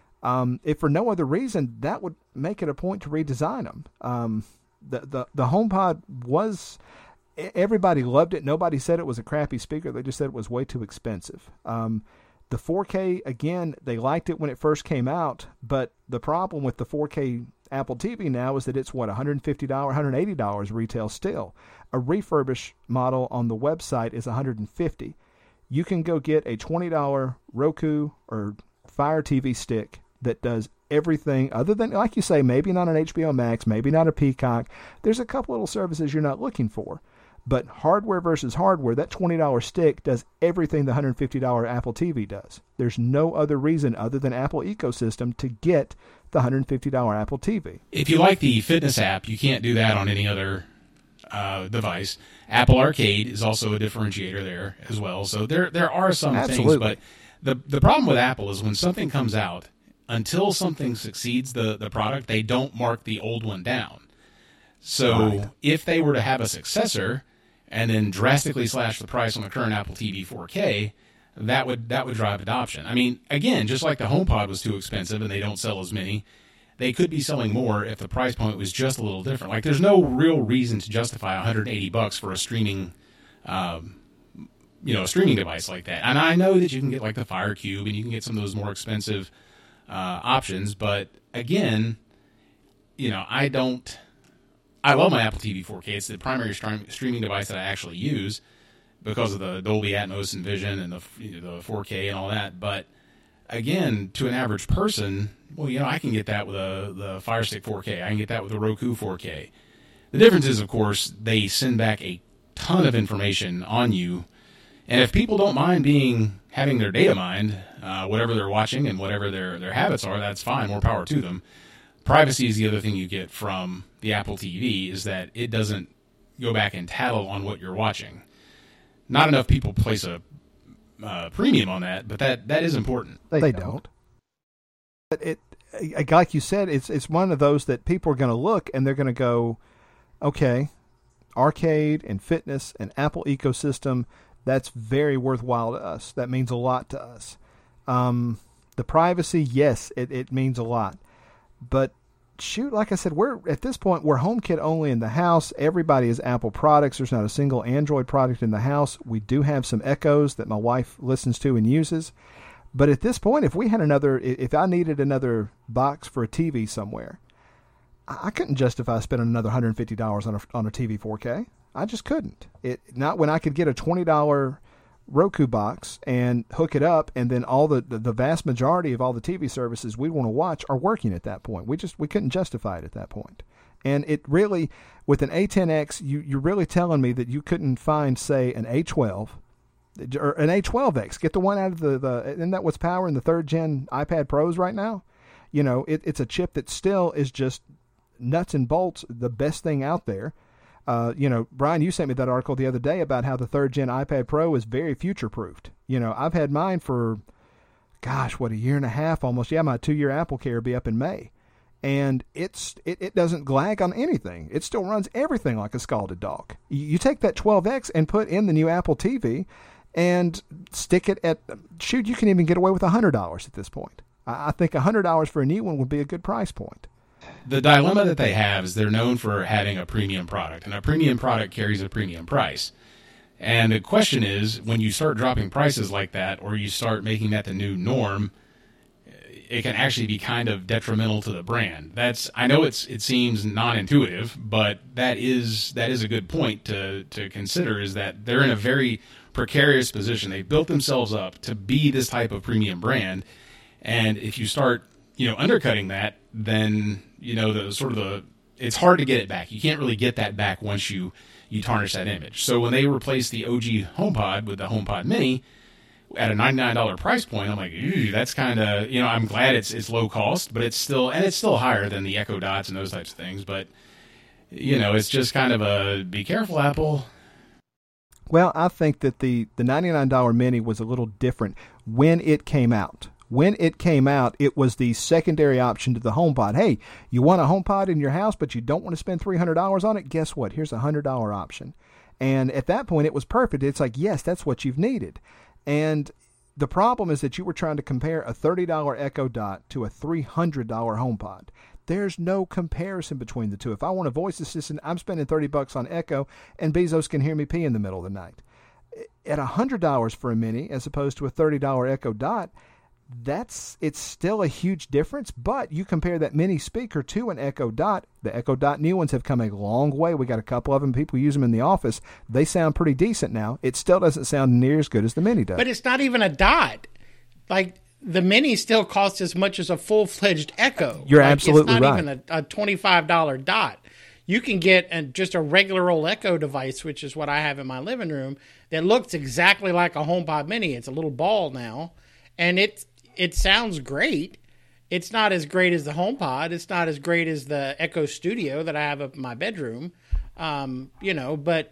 If for no other reason, that would make it a point to redesign them. The HomePod was, everybody loved it. Nobody said it was a crappy speaker. They just said it was way too expensive. The 4K, again, they liked it when it first came out, but the problem with the 4K Apple TV now is that it's, $150, $180 retail still. A refurbished model on the website is $150. You can go get a $20 Roku or Fire TV stick that does everything other than, like you say, maybe not an HBO Max, maybe not a Peacock. There's a couple little services you're not looking for. But hardware versus hardware, that $20 stick does everything the $150 Apple TV does. There's no other reason other than Apple ecosystem to get the $150 Apple TV. If you like the fitness app, you can't do that on any other device. Apple Arcade is also a differentiator there as well. So there are some Absolutely. things, but the problem with Apple is when something comes out, until something succeeds the product, they don't mark the old one down. So if they were to have a successor and then drastically slash the price on the current Apple TV 4K, that would drive adoption. I mean, again, just like the HomePod was too expensive and they don't sell as many, they could be selling more if the price point was just a little different. Like, there's no real reason to justify $180 for a streaming, a streaming device like that. And I know that you can get like the Fire Cube and you can get some of those more expensive options, but again, I love my Apple TV 4K. It's the primary streaming device that I actually use because of the Dolby Atmos and Vision and the 4K and all that. But again, to an average person, I can get that with the Fire Stick 4K. I can get that with the Roku 4K. The difference is, of course, they send back a ton of information on you. And if people don't mind having their data mined, whatever they're watching and whatever their habits are, that's fine. More power to them. Privacy is the other thing you get from the Apple TV, is that it doesn't go back and tattle on what you're watching. Not enough people place a premium on that, but that is important. They don't. But like you said, it's one of those that people are going to look and they're going to go, okay, arcade and fitness and Apple ecosystem, that's very worthwhile to us. That means a lot to us. The privacy, yes, it means a lot. But shoot, like I said, at this point, we're HomeKit only in the house. Everybody is Apple products. There's not a single Android product in the house. We do have some Echoes that my wife listens to and uses. But at this point, if I needed another box for a TV somewhere, I couldn't justify spending another $150 on a TV 4K. I just couldn't. Not when I could get a $20 Roku box and hook it up, and then all the vast majority of all the TV services we want to watch are working at that point. We couldn't justify it at that point. And it really, with an A10X, you're really telling me that you couldn't find, say, an A12 or an A12X. Get the one out of isn't that what's powering the 3rd gen iPad Pros right now? It's a chip that still is just nuts and bolts, the best thing out there. Brian, you sent me that article the other day about how the 3rd gen iPad Pro is very future-proofed. I've had mine for, a year and a half almost. Yeah, my 2-year Apple Care will be up in May. And it doesn't lag on anything. It still runs everything like a scalded dog. You take that 12X and put in the new Apple TV and stick it you can even get away with $100 at this point. I think $100 for a new one would be a good price point. The dilemma that they have is they're known for having a premium product, and a premium product carries a premium price. And the question is, when you start dropping prices like that, or you start making that the new norm, it can actually be kind of detrimental to the brand. I know it seems non-intuitive, but that is a good point to consider, is that they're in a very precarious position. They've built themselves up to be this type of premium brand, and if you start undercutting that, then it's hard to get it back. You can't really get that back once you tarnish that image. So when they replaced the OG HomePod with the HomePod Mini at a $99 price point, I'm like, that's kind of, I'm glad it's low cost, but it's still higher than the Echo Dots and those types of things. But it's just kind of a be careful, Apple. Well, I think that the $99 Mini was a little different when it came out. When it came out, it was the secondary option to the HomePod. Hey, you want a HomePod in your house, but you don't want to spend $300 on it? Guess what? Here's a $100 option. And at that point, it was perfect. It's like, yes, that's what you've needed. And the problem is that you were trying to compare a $30 Echo Dot to a $300 HomePod. There's no comparison between the two. If I want a voice assistant, I'm spending $30 on Echo, and Bezos can hear me pee in the middle of the night. at $100 for a Mini as opposed to a $30 Echo Dot, it's still a huge difference. But you compare that Mini speaker to an Echo Dot. The Echo Dot new ones have come a long way. We got a couple of them. People use them in the office. They sound pretty decent now. It still doesn't sound near as good as the Mini does. But it's not even a Dot. Like, the Mini still costs as much as a full-fledged Echo. You're absolutely right. It's not even a $25 Dot. You can get just a regular old Echo device, which is what I have in my living room, that looks exactly like a HomePod Mini. It's a little ball now, and it sounds great. It's not as great as the HomePod. It's not as great as the Echo Studio that I have up in my bedroom, but,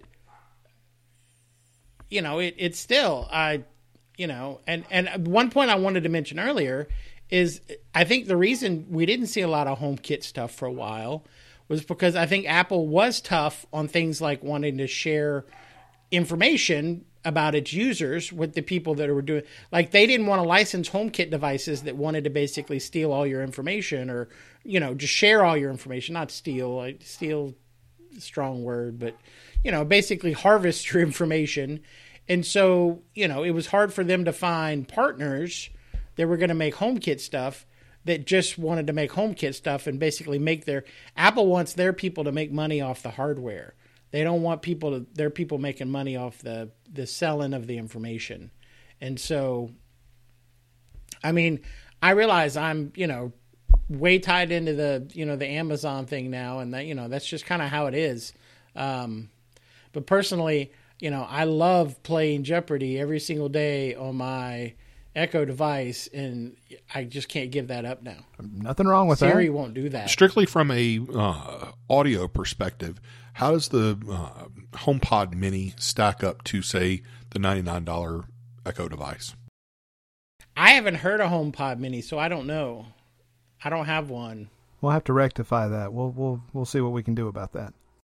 it's still, and one point I wanted to mention earlier is I think the reason we didn't see a lot of HomeKit stuff for a while was because I think Apple was tough on things like wanting to share information about its users with the people that were doing, like they didn't want to license HomeKit devices that wanted to basically steal all your information or, just share all your information, not steal, strong word, but, basically harvest your information. And so, it was hard for them to find partners that were going to make HomeKit stuff that just wanted to make HomeKit stuff and basically Apple wants their people to make money off the hardware. They don't want their people making money off the selling of the information. And so, I mean, I realize I'm, way tied into the Amazon thing now, and that, that's just kind of how it is. But personally, I love playing Jeopardy every single day on my Echo device, and I just can't give that up now. Nothing wrong with Siri that. won't do that. Strictly from a audio perspective, how does the HomePod Mini stack up to, say, the $99 Echo device? I haven't heard a HomePod Mini, so I don't know. I don't have one. We'll have to rectify that. We'll see what we can do about that.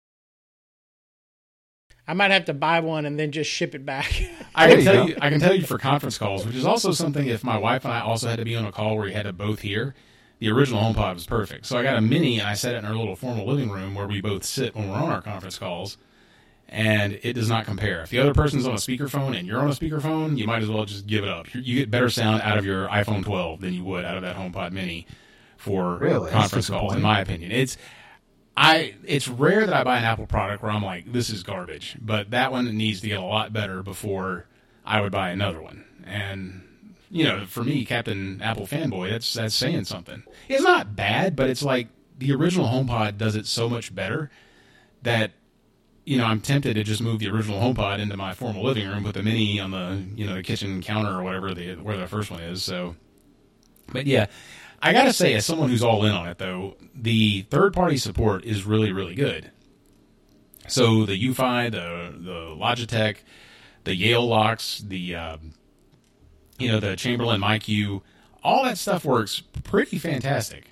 I might have to buy one and then just ship it back. I can tell you for conference calls, which is also something if my wife and I also had to be on a call where we had to both hear, the original HomePod was perfect. So I got a Mini and I set it in our little formal living room where we both sit when we're on our conference calls, and it does not compare. If the other person's on a speakerphone and you're on a speakerphone, you might as well just give it up. You get better sound out of your iPhone 12 than you would out of that HomePod Mini for conference calls, in my opinion. It's rare that I buy an Apple product where I'm like, this is garbage. But that one needs to get a lot better before I would buy another one. And, for me, Captain Apple fanboy, that's saying something. It's not bad, but it's like the original HomePod does it so much better that, I'm tempted to just move the original HomePod into my formal living room, put the Mini on the, the kitchen counter or whatever, where the first one is. So, but yeah. I gotta say, as someone who's all in on it, though, the third-party support is really, really good. So the UFi, the Logitech, the Yale locks, the Chamberlain MyQ, all that stuff works pretty fantastic.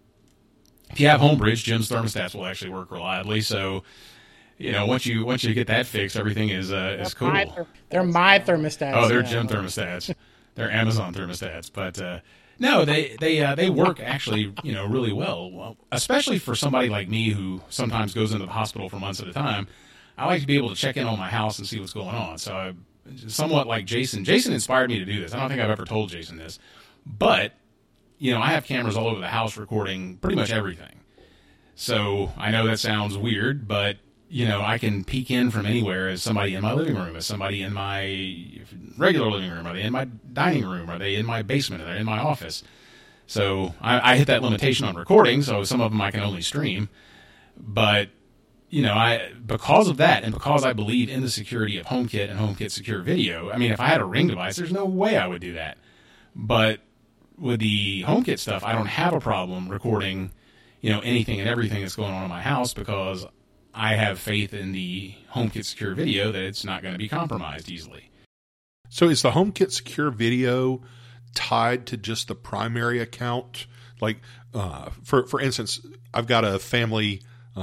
If you have Homebridge, Jim's thermostats will actually work reliably. So, once you get that fixed, everything is cool. They're my thermostats. Oh, they're Jim thermostats. They're Amazon thermostats, but. No, they work actually, really well, especially for somebody like me who sometimes goes into the hospital for months at a time. I like to be able to check in on my house and see what's going on. So I, somewhat like Jason. Jason inspired me to do this. I don't think I've ever told Jason this, but, I have cameras all over the house recording pretty much everything. So I know that sounds weird, but, I can peek in from anywhere as somebody in my living room, as somebody in my regular living room. Are they in my dining room? Are they in my basement? Are they in my office? So I hit that limitation on recording, so some of them I can only stream. But, because of that, and because I believe in the security of HomeKit and HomeKit Secure Video, if I had a Ring device, there's no way I would do that. But with the HomeKit stuff, I don't have a problem recording, anything and everything that's going on in my house because I have faith in the HomeKit Secure Video that it's not going to be compromised easily. So is the HomeKit Secure Video tied to just the primary account? Like, for instance, I've got a family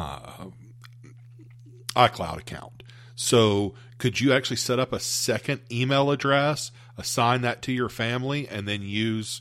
iCloud account. So could you actually set up a second email address, assign that to your family, and then use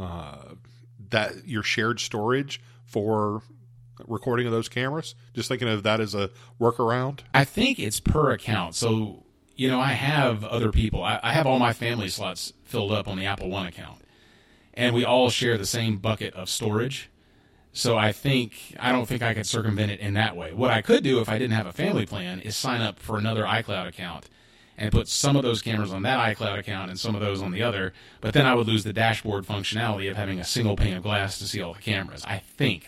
your shared storage for recording of those cameras? Just thinking of that as a workaround. I think it's per account. So, I have other people. I have all my family slots filled up on the Apple One account, and we all share the same bucket of storage. So I don't think I could circumvent it in that way. What I could do if I didn't have a family plan is sign up for another iCloud account and put some of those cameras on that iCloud account and some of those on the other, but then I would lose the dashboard functionality of having a single pane of glass to see all the cameras. I think.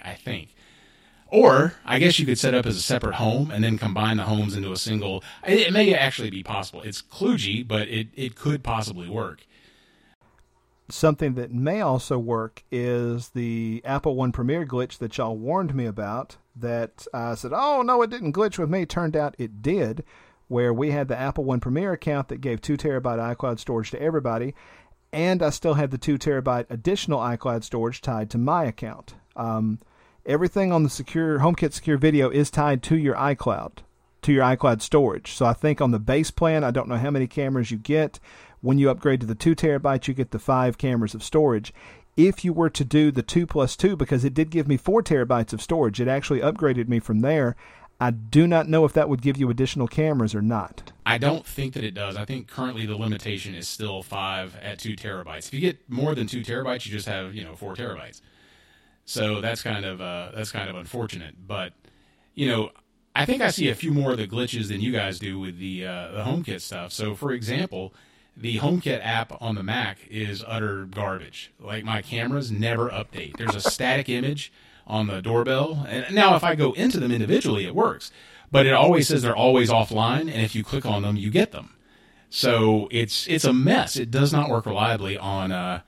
Or I guess you could set up as a separate home and then combine the homes into a single. It may actually be possible. It's kludgy, but it could possibly work. Something that may also work is the Apple One Premiere glitch that y'all warned me about, that I said, oh, no, it didn't glitch with me. Turned out it did, where we had the Apple One Premiere account that gave 2 terabyte iCloud storage to everybody, and I still had the 2 terabyte additional iCloud storage tied to my account. Everything on the HomeKit Secure Video is tied to your iCloud storage. So I think on the base plan, I don't know how many cameras you get. When you upgrade to the 2 terabytes, you get the 5 cameras of storage. If you were to do the 2+2, because it did give me 4 terabytes of storage, it actually upgraded me from there. I do not know if that would give you additional cameras or not. I don't think that it does. I think currently the limitation is still 5 at 2 terabytes. If you get more than 2 terabytes, you just have 4 terabytes. So that's kind of unfortunate. But I think I see a few more of the glitches than you guys do with the HomeKit stuff. So for example, the HomeKit app on the Mac is utter garbage. Like, my cameras never update. There's a static image on the doorbell. And now if I go into them individually, it works. But it always says they're always offline, and if you click on them, you get them. So it's a mess. It does not work reliably on the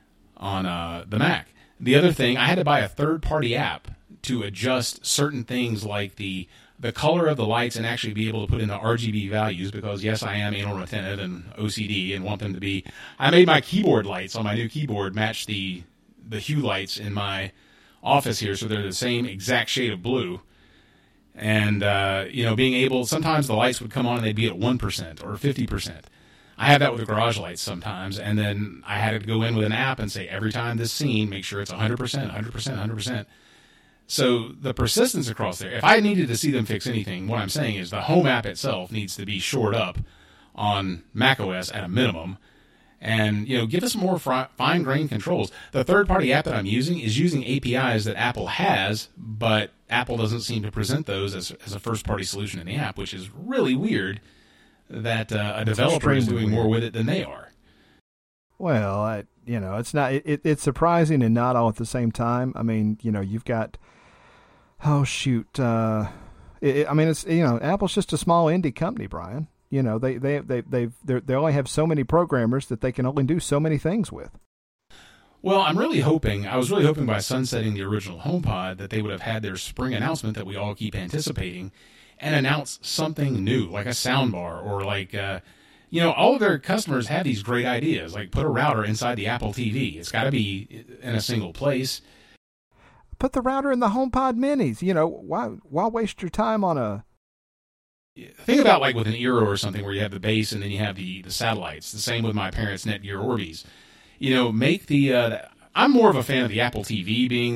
Mac. The other thing, I had to buy a third-party app to adjust certain things like the color of the lights and actually be able to put in the RGB values, because, yes, I am anal retentive and OCD and want them to be. I made my keyboard lights on my new keyboard match the hue lights in my office here, so they're the same exact shade of blue. And, being able, sometimes the lights would come on and they'd be at 1% or 50%. I have that with the garage lights sometimes, and then I had to go in with an app and say, every time this scene, make sure it's 100%, 100%, 100%. So the persistence across there, if I needed to see them fix anything, what I'm saying is the Home app itself needs to be shored up on macOS at a minimum, and give us more fine-grained controls. The third-party app that I'm using is using APIs that Apple has, but Apple doesn't seem to present those as a first-party solution in the app, which is really weird that a developer is doing more with it than they are. Well, it's not. It's surprising and not all at the same time. I mean, you've got. Oh shoot! It's Apple's just a small indie company, Brian. They only have so many programmers that they can only do so many things with. Well, I was really hoping by sunsetting the original HomePod that they would have had their spring announcement that we all keep anticipating, and announce something new, like a soundbar, or like, all of their customers have these great ideas, like put a router inside the Apple TV. It's got to be in a single place. Put the router in the HomePod minis. Why waste your time on a... Think about like with an Eero or something where you have the base and then you have the satellites. The same with my parents' Netgear Orbeez. Make the... I'm more of a fan of the Apple TV being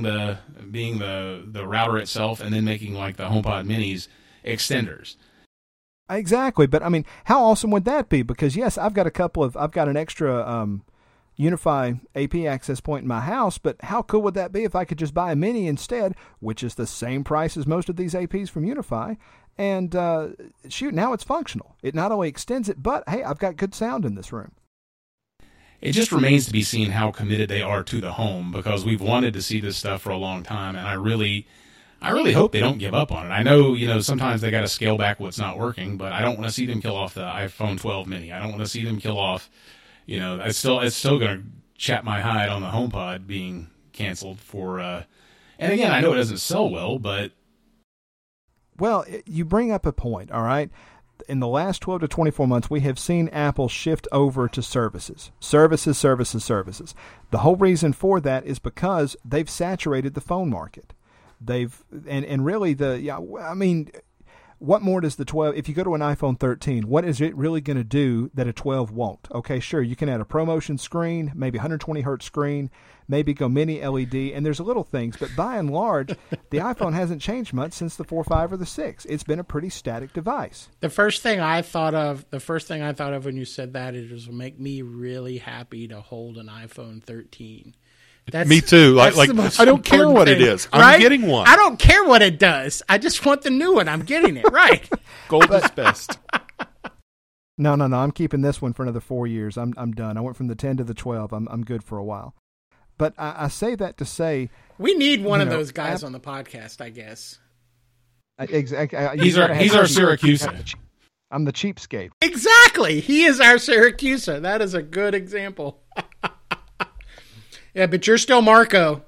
the router itself, and then making like the HomePod minis extenders. Exactly, but I mean, how awesome would that be? Because yes, I've got an extra UniFi AP access point in my house, but how cool would that be if I could just buy a mini instead, which is the same price as most of these APs from UniFi, and now it's functional. It not only extends it, but hey, I've got good sound in this room. It just remains to be seen how committed they are to the home, because we've wanted to see this stuff for a long time, and I really hope they don't give up on it. I know, sometimes they got to scale back what's not working, but I don't want to see them kill off the iPhone 12 mini. I don't want to see them kill off, it's still going to chap my hide on the HomePod being canceled for, and again, I know it doesn't sell well, but. Well, you bring up a point, all right? In the last 12 to 24 months, we have seen Apple shift over to services. Services. The whole reason for that is because they've saturated the phone market. what more does the 12, if you go to an iPhone 13, what is it really going to do that a 12 won't? Okay, sure, you can add a ProMotion screen, maybe 120 hertz screen, maybe go mini LED, and there's little things, but by and large, the iPhone hasn't changed much since the 4, 5, or the 6. It's been a pretty static device. The first thing I thought of when you said that, it was make me really happy to hold an iPhone 13. Me too. Like I don't care what it is. I'm getting one. I don't care what it does. I just want the new one. I'm getting it. Right. Gold is best. No. I'm keeping this one for another 4 years. I'm done. I went from the 10 to the 12. I'm good for a while. But I say that to say we need one of those guys on the podcast, I guess. Exactly. He's our Syracuse. I'm the cheapskate. Exactly. He is our Syracuse. That is a good example. Yeah, but you're still Marco.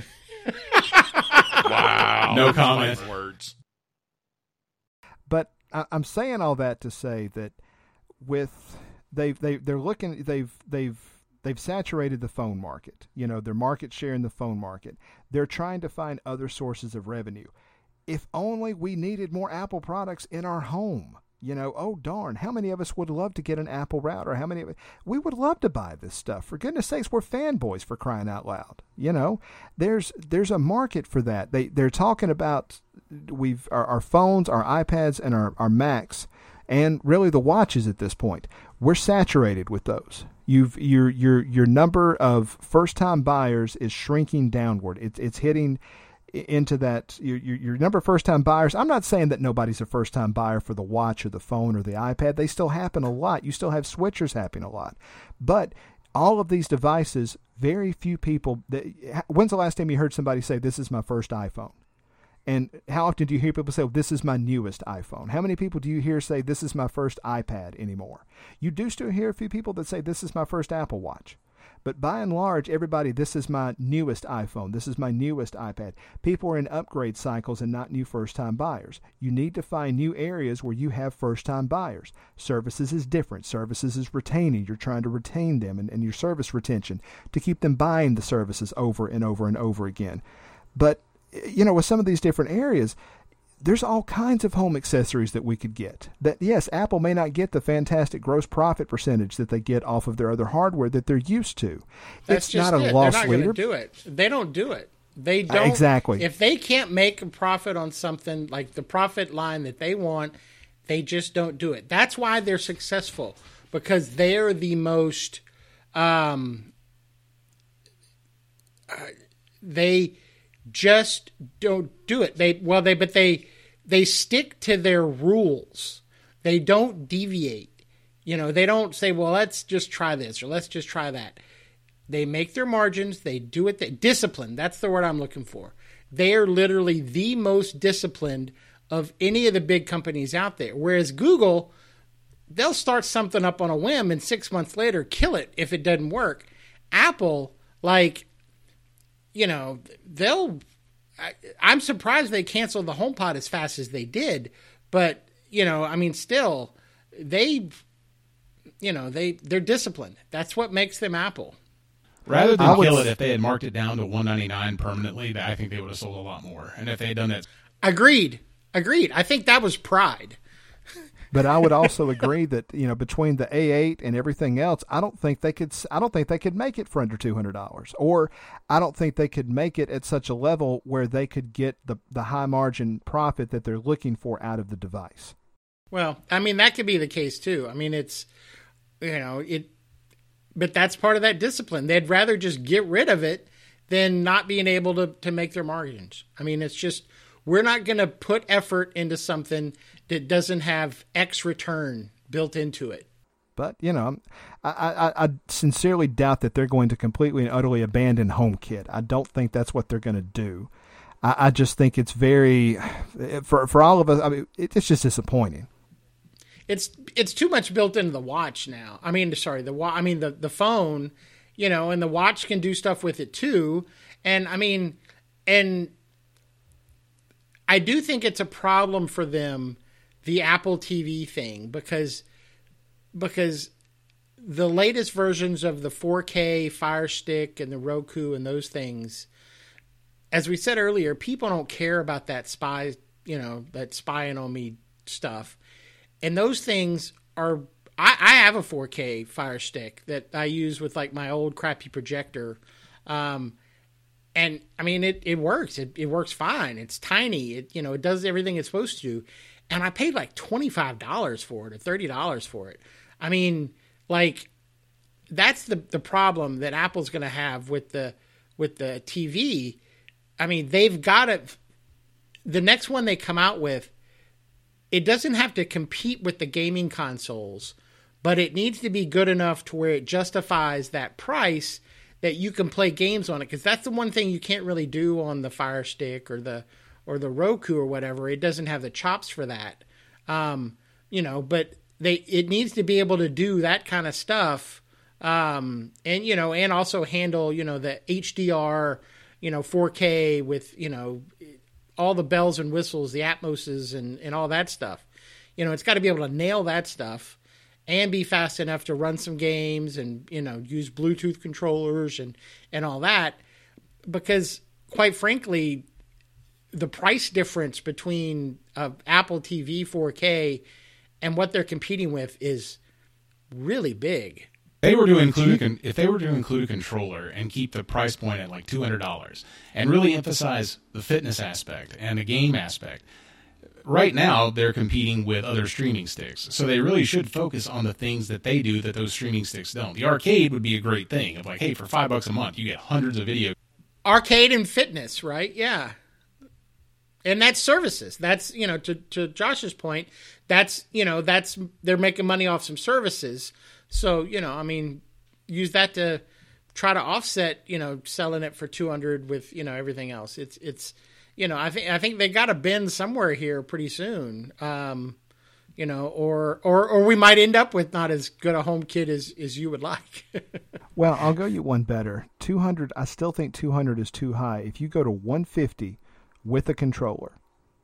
Wow. No comment. Words. But I'm saying all that to say that with they've saturated the phone market. You know, their market share in the phone market. They're trying to find other sources of revenue. If only we needed more Apple products in our home. You know, oh darn, how many of us would love to get an Apple router? How many? We would love to buy this stuff. For goodness sakes, we're fanboys, for crying out loud. You know, there's a market for that. They're talking about our phones, our iPads, and our Macs, and really the watches at this point. We're saturated with those. Your number of first time buyers is shrinking downward. It's hitting into that your number of first-time buyers. I'm not saying that nobody's a first-time buyer for the watch or the phone or the iPad. They still happen a lot. You still have switchers happening a lot. But all of these devices, very few people. When's the last time you heard somebody say, this is my first iPhone? And how often do you hear people say, this is my newest iPhone? How many people do you hear say, this is my first iPad anymore? You do still hear a few people that say, this is my first Apple Watch. But by and large, everybody, this is my newest iPhone. This is my newest iPad. People are in upgrade cycles and not new first-time buyers. You need to find new areas where you have first-time buyers. Services is different. Services is retaining. You're trying to retain them and your service retention to keep them buying the services over and over and over again. But, you know, with some of these different areas, there's all kinds of home accessories that we could get. That, yes, Apple may not get the fantastic gross profit percentage that they get off of their other hardware that they're used to. That's it's just not a loss leader. They're not going to do it. They don't do it. They don't. Exactly. If they can't make a profit on something like the profit line that they want, they just don't do it. That's why they're successful, because they're the most. They just don't do it. They stick to their rules. They don't deviate. You know, they don't say, well, let's just try this or let's just try that. They make their margins. They do it. Discipline. That's the word I'm looking for. They are literally the most disciplined of any of the big companies out there. Whereas Google, they'll start something up on a whim and 6 months later kill it if it doesn't work. Apple, you know, I'm surprised they canceled the HomePod as fast as they did. But, you know, I mean, still, they're disciplined. That's what makes them Apple. Rather than kill it, if they had marked it down to $199 permanently, I think they would have sold a lot more. And if they had done that. Agreed. I think that was pride. But I would also agree that, you know, between the A8 and everything else, I don't think they could make it for under $200, or I don't think they could make it at such a level where they could get the high margin profit that they're looking for out of the device. Well, I mean, that could be the case too. I mean, it's, you know, but that's part of that discipline. They'd rather just get rid of it than not being able to make their margins. I mean, it's just, we're not going to put effort into something that doesn't have X return built into it. But, you know, I sincerely doubt that they're going to completely and utterly abandon HomeKit. I don't think that's what they're going to do. I just think it's very, for all of us, I mean, it's just disappointing. It's too much built into the watch now. I mean, sorry, the phone, you know, and the watch can do stuff with it too. And I mean, and I do think it's a problem for them, the Apple TV thing, because the latest versions of the 4K Fire Stick and the Roku and those things, as we said earlier, people don't care about that spying on me stuff. And those things are, I have a 4K Fire Stick that I use with like my old crappy projector. And I mean, it works. It works fine. It's tiny. It does everything it's supposed to do. And I paid like $25 for it or $30 for it. I mean, like, that's the problem that Apple's going to have with the TV. I mean, they've got to, the next one they come out with, it doesn't have to compete with the gaming consoles, but it needs to be good enough to where it justifies that price that you can play games on it. Because that's the one thing you can't really do on the Fire Stick or the Roku or whatever. It doesn't have the chops for that. But it needs to be able to do that kind of stuff. And also handle, the HDR, 4K with, all the bells and whistles, the Atmoses and all that stuff. It's got to be able to nail that stuff and be fast enough to run some games and, use Bluetooth controllers and all that. Because quite frankly, the price difference between Apple TV 4K and what they're competing with is really big. If they were to include a controller and keep the price point at like $200 and really emphasize the fitness aspect and the game aspect, right now they're competing with other streaming sticks. So they really should focus on the things that they do that those streaming sticks don't. The arcade would be a great thing of like, hey, for $5 a month, you get hundreds of video. Arcade and fitness, right? Yeah. And that's services. That's, to Josh's point, that's they're making money off some services. So, use that to try to offset, selling it for $200 with, everything else. It's I think they got to bend somewhere here pretty soon. Or we might end up with not as good a HomeKit as you would like. Well, I'll go you one better. 200. I still think 200 is too high. If you go to 150 with a controller,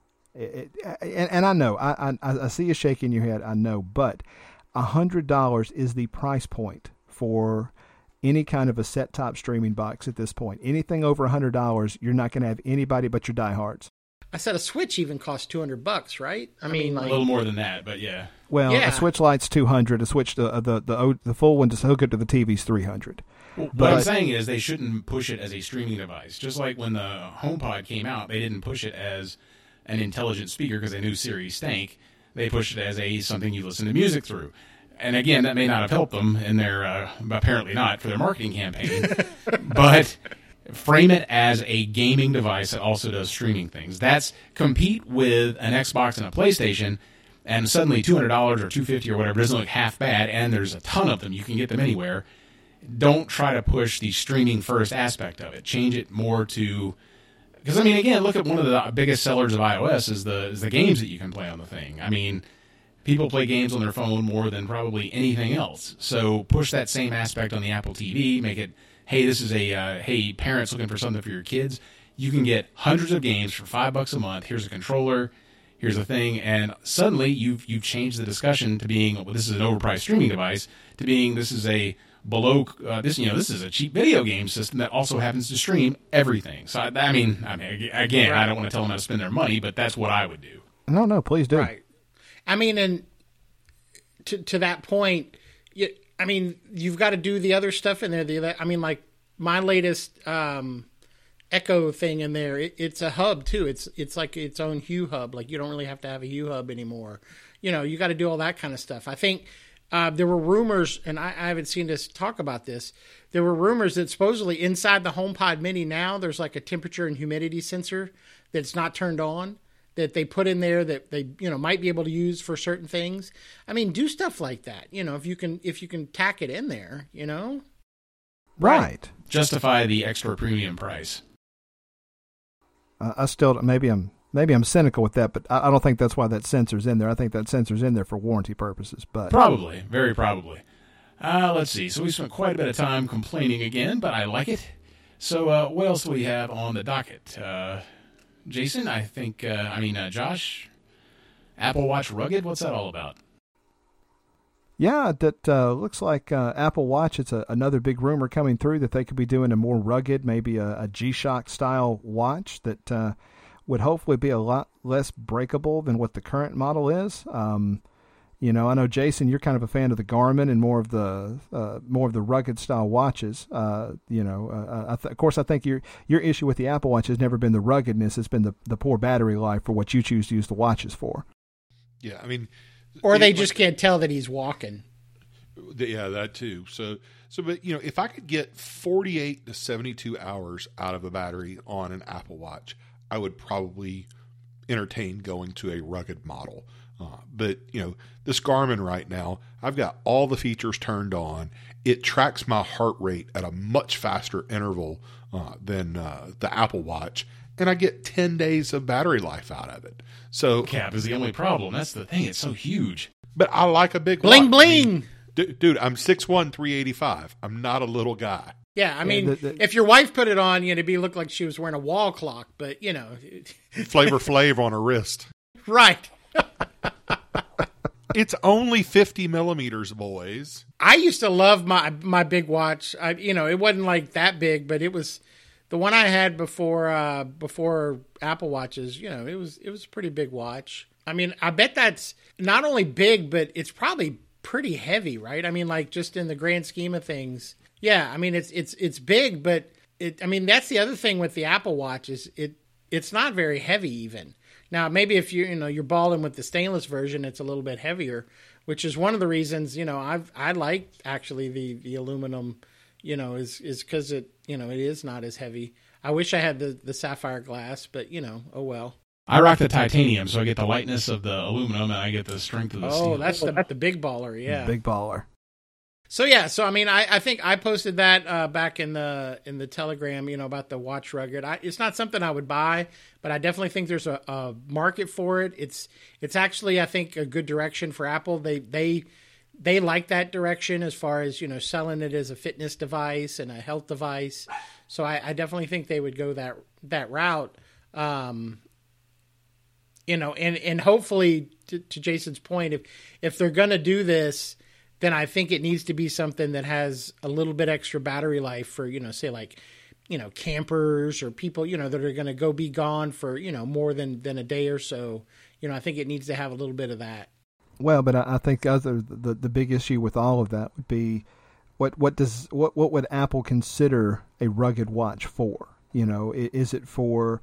and I know I see you shaking your head. I know, but $100 is the price point for any kind of a set-top streaming box at this point. Anything over $100, you're not going to have anybody but your diehards. I said a Switch even costs $200, right? I mean, a little more than that, but yeah. Well, yeah. A Switch Lite's $200. A Switch the full one to hook it to the TV's $300. Well, what I'm saying is they shouldn't push it as a streaming device. Just like when the HomePod came out, they didn't push it as an intelligent speaker because they knew Siri stank. They pushed it as something you listen to music through. And again, that may not have helped them in their, apparently not, for their marketing campaign. But frame it as a gaming device that also does streaming things. That's compete with an Xbox and a PlayStation, and suddenly $200 or $250 or whatever doesn't look half bad, and there's a ton of them. You can get them anywhere. Don't try to push the streaming first aspect of it. Change it more to... Because, again, look at one of the biggest sellers of iOS is the games that you can play on the thing. People play games on their phone more than probably anything else. So push that same aspect on the Apple TV. Make it, hey, this is hey, parents looking for something for your kids. You can get hundreds of games for $5 a month. Here's a controller. Here's a thing. And suddenly you've changed the discussion to being, well, this is an overpriced streaming device, to being this is a this is a cheap video game system that also happens to stream everything. So, again, right. I don't want to tell them how to spend their money, but that's what I would do. No, please do. Right. And to that point, you've got to do the other stuff in there. Like my latest Echo thing in there, it's a hub too. It's like its own Hue hub. Like you don't really have to have a Hue hub anymore. You got to do all that kind of stuff. I think there were rumors, and I haven't seen us talk about this. There were rumors that supposedly inside the HomePod Mini now there's like a temperature and humidity sensor that's not turned on, that they put in there that they might be able to use for certain things. Do stuff like that. If you can tack it in there, Right. Justify the extra premium price. I still maybe I'm cynical with that, but I don't think that's why that sensor's in there. I think that sensor's in there for warranty purposes. But probably, very probably. Let's see. So we spent quite a bit of time complaining again, but I like it. So what else do we have on the docket? Jason, I think, Josh, Apple Watch Rugged, what's that all about? Yeah, that looks like Apple Watch. It's another big rumor coming through that they could be doing a more rugged, maybe a G-Shock style watch that would hopefully be a lot less breakable than what the current model is. You know, I know Jason, you're kind of a fan of the Garmin and more of the rugged style watches. You know, of course, I think your issue with the Apple Watch has never been the ruggedness; it's been the poor battery life for what you choose to use the watches for. Yeah, I mean, or they just can't tell that he's walking. Yeah, that too. So, but you know, if I could get 48 to 72 hours out of a battery on an Apple Watch, I would probably entertain going to a rugged model. But you know, this Garmin right now, I've got all the features turned on. It tracks my heart rate at a much faster interval than the Apple Watch, and I get 10 days of battery life out of it. So Cap is the only problem. That's the thing. It's so huge. But I like a big Bling watch. bling. I mean, dude, I'm 6'1", 385. I'm not a little guy. Yeah, I mean, if your wife put it on, it'd look like she was wearing a wall clock. But you know, Flavor Flav on her wrist. Right. It's only 50 millimeters, boys. I used to love my big watch. It wasn't like that big, but it was the one I had before Apple Watches. You know, it was a pretty big watch. I mean, I bet that's not only big, but it's probably pretty heavy, right? I mean, like just in the grand scheme of things. Yeah, I mean it's big, but that's the other thing with the Apple Watch is it's not very heavy even. Now, maybe if you're balling with the stainless version, it's a little bit heavier, which is one of the reasons, I like actually the aluminum, is because it is not as heavy. I wish I had the sapphire glass, but oh well. I rock the titanium, so I get the lightness of the aluminum and I get the strength of the steel. Oh, that's the big baller, yeah. Big baller. So yeah, I think I posted that back in the Telegram, about the watch rugged. It's not something I would buy, but I definitely think there's a market for it. It's actually, I think, a good direction for Apple. They like that direction as far as selling it as a fitness device and a health device. So I definitely think they would go that route. And hopefully to Jason's point, if they're going to do this, then I think it needs to be something that has a little bit extra battery life for, say like, campers or people, that are going to be gone for, more than a day or so. I think it needs to have a little bit of that. Well, but I think the big issue with all of that would be what would Apple consider a rugged watch for? Is it for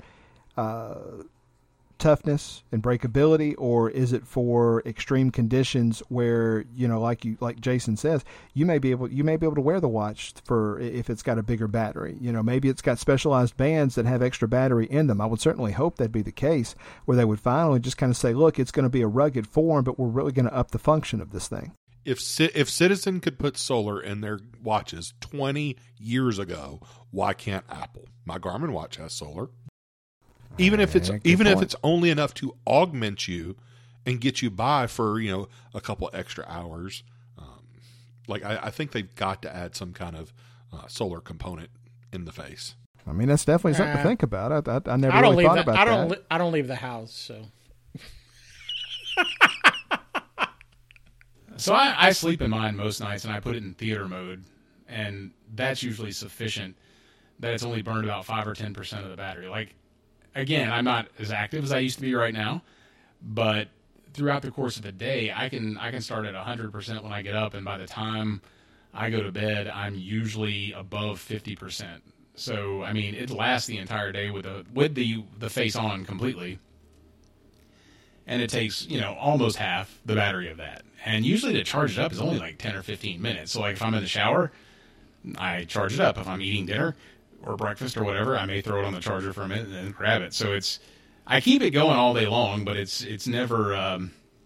toughness and breakability, or is it for extreme conditions where like Jason says, you may be able to wear the watch for if it's got a bigger battery. Maybe it's got specialized bands that have extra battery in them. I would certainly hope that'd be the case, where they would finally just kind of say, look, it's going to be a rugged form, but we're really going to up the function of this thing. If Citizen could put solar in their watches 20 years ago, why can't Apple? My Garmin watch has solar. Even if it's only enough to augment you and get you by for a couple extra hours, I think they've got to add some kind of solar component in the face. I mean, that's definitely something to think about. I never really thought about that. I don't leave the house, so. So I sleep in mine most nights, and I put it in theater mode, and that's usually sufficient that it's only burned about 5 or 10% of the battery. Again, I'm not as active as I used to be right now, but throughout the course of the day, I can start at 100% when I get up, and by the time I go to bed, I'm usually above 50%. So, I mean, it lasts the entire day with the face on completely, and it takes almost half the battery of that. And usually to charge it up is only like 10 or 15 minutes. So, if I'm in the shower, I charge it up. If I'm eating dinner or breakfast or whatever, I may throw it on the charger for a minute and then grab it. So I keep it going all day long, but it's never,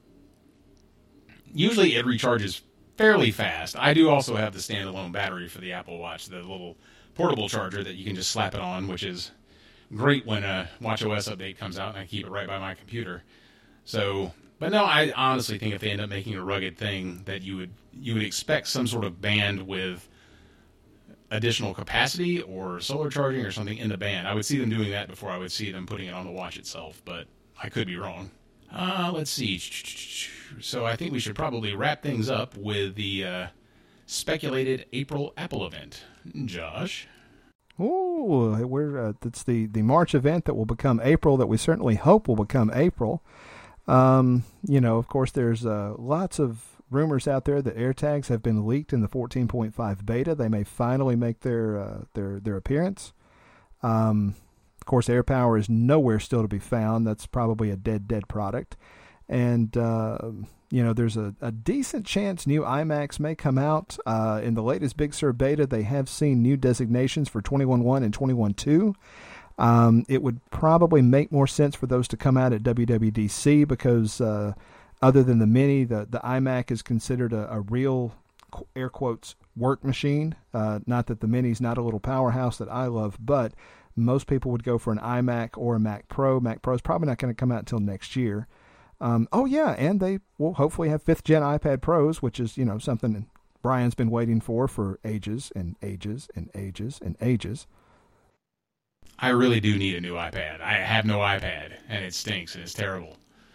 usually it recharges fairly fast. I do also have the standalone battery for the Apple Watch, the little portable charger that you can just slap it on, which is great when a WatchOS update comes out and I keep it right by my computer. So, but no, I honestly think if they end up making a rugged thing, that you would expect some sort of band with additional capacity or solar charging or something in the band. I would see them doing that before I would see them putting it on the watch itself, but I could be wrong. Let's see. So I think we should probably wrap things up with the speculated April Apple event. Josh? Ooh, it's the March event that will become April, that we certainly hope will become April. Of course, there's lots of rumors out there that AirTags have been leaked in the 14.5 beta. They may finally make their appearance. Of course, AirPower is nowhere still to be found. That's probably a dead product. And there's a decent chance new iMacs may come out. In the latest Big Sur beta, they have seen new designations for 21.1 and 21.2. It would probably make more sense for those to come out at WWDC because other than the Mini, the iMac is considered a real, air quotes, work machine. Not that the Mini's not a little powerhouse that I love, but most people would go for an iMac or a Mac Pro. Mac Pro is probably not going to come out until next year. And they will hopefully have 5th gen iPad Pros, which is, something Brian's been waiting for ages and ages and ages and ages. I really do need a new iPad. I have no iPad, and it stinks, and it's terrible.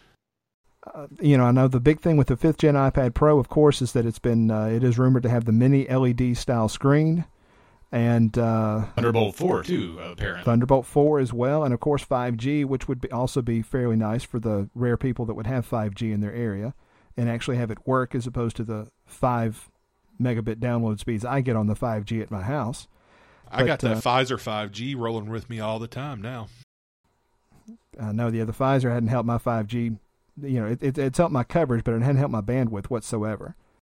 I know the big thing with the 5th gen iPad Pro, of course, is that it is rumored to have the mini LED style screen. And Thunderbolt 4 too, apparently. Thunderbolt 4 as well, and of course 5G, which would also be fairly nice for the rare people that would have 5G in their area and actually have it work, as opposed to the 5 megabit download speeds I get on the 5G at my house. I got the Pfizer 5G rolling with me all the time now. No, the Pfizer hadn't helped my 5G. It's helped my coverage, but it hadn't helped my bandwidth whatsoever.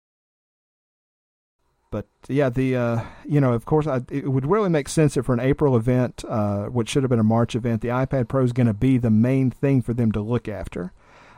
But yeah, of course, it would really make sense that for an April event, which should have been a March event, the iPad Pro is going to be the main thing for them to look after.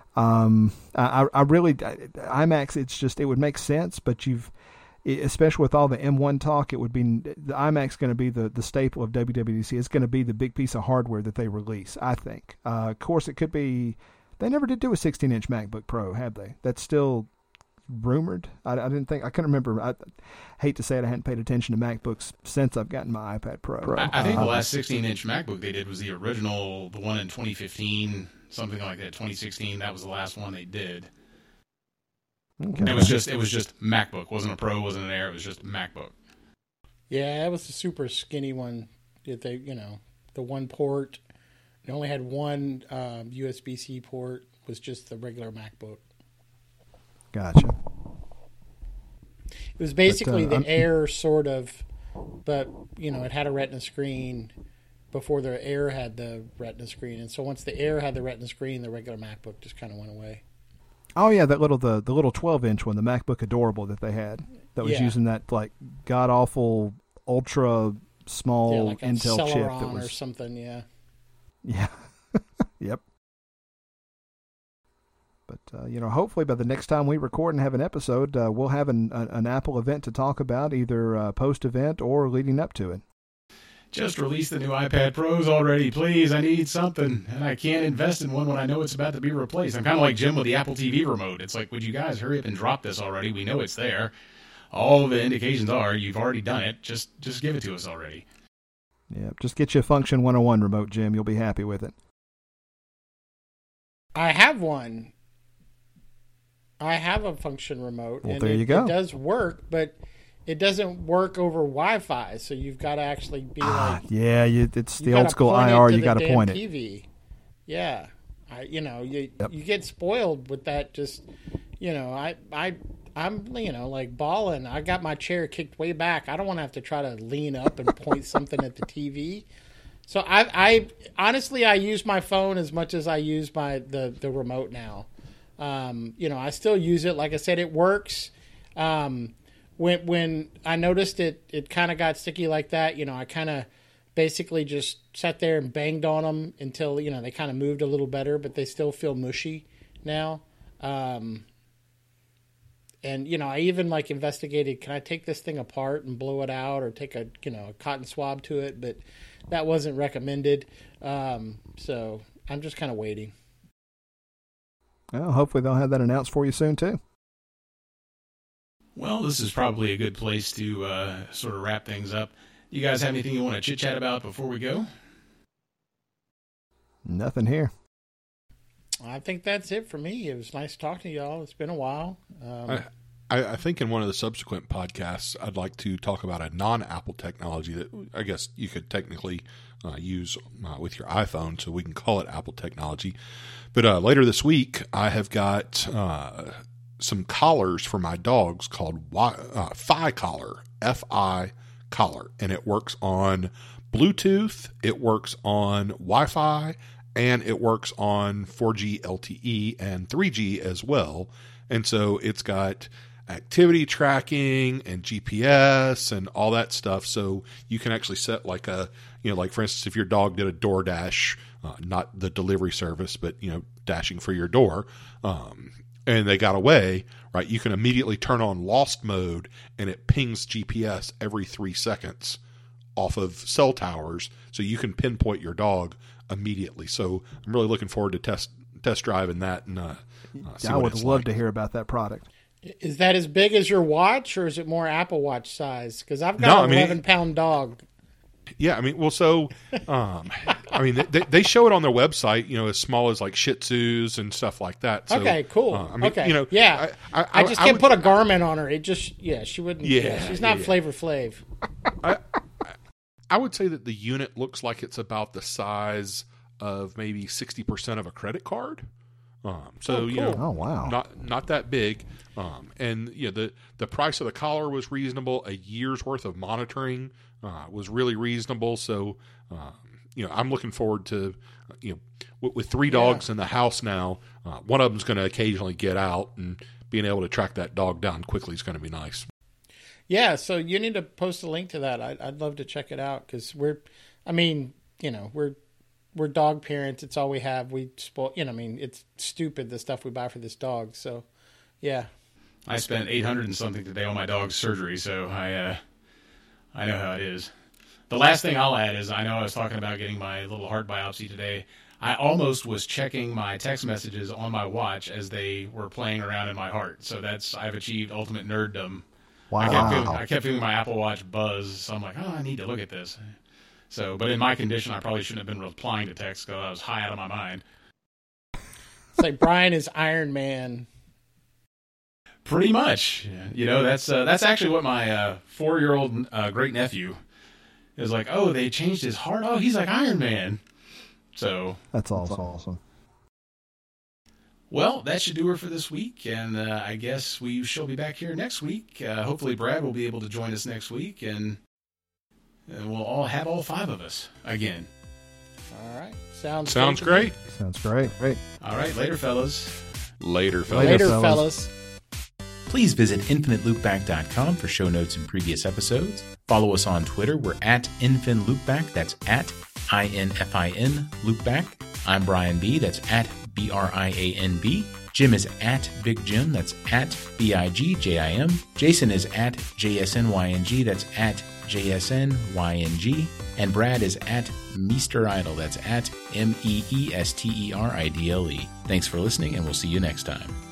iMacs, it would make sense, but especially with all the M1 talk, the iMac's going to be the staple of WWDC. It's going to be the big piece of hardware that they release, I think. Of course, it could be. They never did do a 16-inch MacBook Pro, have they? That's still rumored. I couldn't remember. I hate to say it, I hadn't paid attention to MacBooks since I've gotten my iPad Pro. I think the last 16-inch MacBook they did was the original, the one in 2015, something like that. 2016, that was the last one they did. Okay. It was just MacBook. Wasn't a Pro, wasn't an Air. It was just MacBook. Yeah, it was the super skinny one. The one port. It only had one USB-C port. Was just the regular MacBook. Gotcha. It was basically the Air sort of, but it had a Retina screen before the Air had the Retina screen, and so once the Air had the Retina screen, the regular MacBook just kind of went away. Oh yeah, the little 12-inch one, the MacBook Adorable that they had, that was using that like god awful ultra small like Intel Celeron chip that was or something. Yeah. Yep. But, hopefully by the next time we record and have an episode, we'll have an Apple event to talk about, either post-event or leading up to it. Just release the new iPad Pros already, please. I need something, and I can't invest in one when I know it's about to be replaced. I'm kind of like Jim with the Apple TV remote. It's like, would you guys hurry up and drop this already? We know it's there. All the indications are you've already done it. Just give it to us already. Yeah, just get you a Function 101 remote, Jim. You'll be happy with it. I have one. I have a Function remote. Well, and there you go. It does work, but it doesn't work over Wi-Fi, so you've got to actually be it's the old school IR. You got to point it. TV. Yeah, you get spoiled with that. Just I'm like balling. I got my chair kicked way back. I don't want to have to try to lean up and point something at the TV. So I honestly use my phone as much as I use the remote now. I still use it. Like I said, it works. When I noticed it kind of got sticky like that, I kind of basically just sat there and banged on them until, they kind of moved a little better, but they still feel mushy now. And, I even investigated, can I take this thing apart and blow it out or take a cotton swab to it? But that wasn't recommended. So I'm just kind of waiting. Well, hopefully they'll have that announced for you soon, too. Well, this is probably a good place to sort of wrap things up. You guys have anything you want to chit-chat about before we go? Nothing here. I think that's it for me. It was nice talking to y'all. It's been a while. I think in one of the subsequent podcasts, I'd like to talk about a non-Apple technology that I guess you could technically use with your iPhone, so we can call it Apple technology. But later this week, I have got some collars for my dogs called Fi Collar, F-I Collar, and it works on Bluetooth, it works on Wi-Fi, and it works on 4G LTE and 3G as well. And so it's got activity tracking and GPS and all that stuff. So you can actually set like like for instance, if your dog did a DoorDash, not the delivery service, but, dashing for your door, and they got away, right? You can immediately turn on lost mode and it pings GPS every 3 seconds off of cell towers. So you can pinpoint your dog immediately. So I'm really looking forward to test driving that. And I would love to hear about that product. Is that as big as your watch, or is it more Apple Watch size? Because I've got an 11-pound dog. Yeah, they show it on their website, as small as like Shih Tzus and stuff like that. So, okay, cool. Yeah. I just can't put a Garmin on her. It just, she wouldn't. Yeah, she's not Flavor Flav. I would say that the unit looks like it's about the size of maybe 60% of a credit card. Cool. Oh wow, not that big. And the price of the collar was reasonable. A year's worth of monitoring was really reasonable. So I'm looking forward to with 3 dogs in the house now. One of them's going to occasionally get out, and being able to track that dog down quickly is going to be nice. Yeah, so you need to post a link to that. I'd love to check it out, because we're dog parents. It's all we have. We spoil, it's stupid, the stuff we buy for this dog. So, yeah. I spent $800 and something today on my dog's surgery, so I know how it is. The last thing I'll add is, I know I was talking about getting my little heart biopsy today. I almost was checking my text messages on my watch as they were playing around in my heart. So I've achieved ultimate nerddom. Wow. I kept feeling my Apple Watch buzz, so I'm like, I need to look at this. So, but in my condition, I probably shouldn't have been replying to text because I was high out of my mind. It's like Brian is Iron Man. Pretty much. That's actually what my 4-year-old great nephew is like. Oh, they changed his heart. Oh, he's like Iron Man. So that's awesome. Well, that should do her for this week, and I guess we shall be back here next week. Hopefully, Brad will be able to join us next week, and we'll all have all 5 of us again. All right. Sounds great. Sounds great. All right. Later, fellas. Later, fellas. Please visit infiniteloopback.com for show notes and previous episodes. Follow us on Twitter. We're at InfinLoopback. That's at INFIN Loopback. I'm Brian B. That's at BRIANB. Jim is at Big Jim. That's at BIGJIM. Jason is at JSNYNG. That's at JSNYNG. And Brad is at Meester Idle. That's at MEESTERIDLE. Thanks for listening, and we'll see you next time.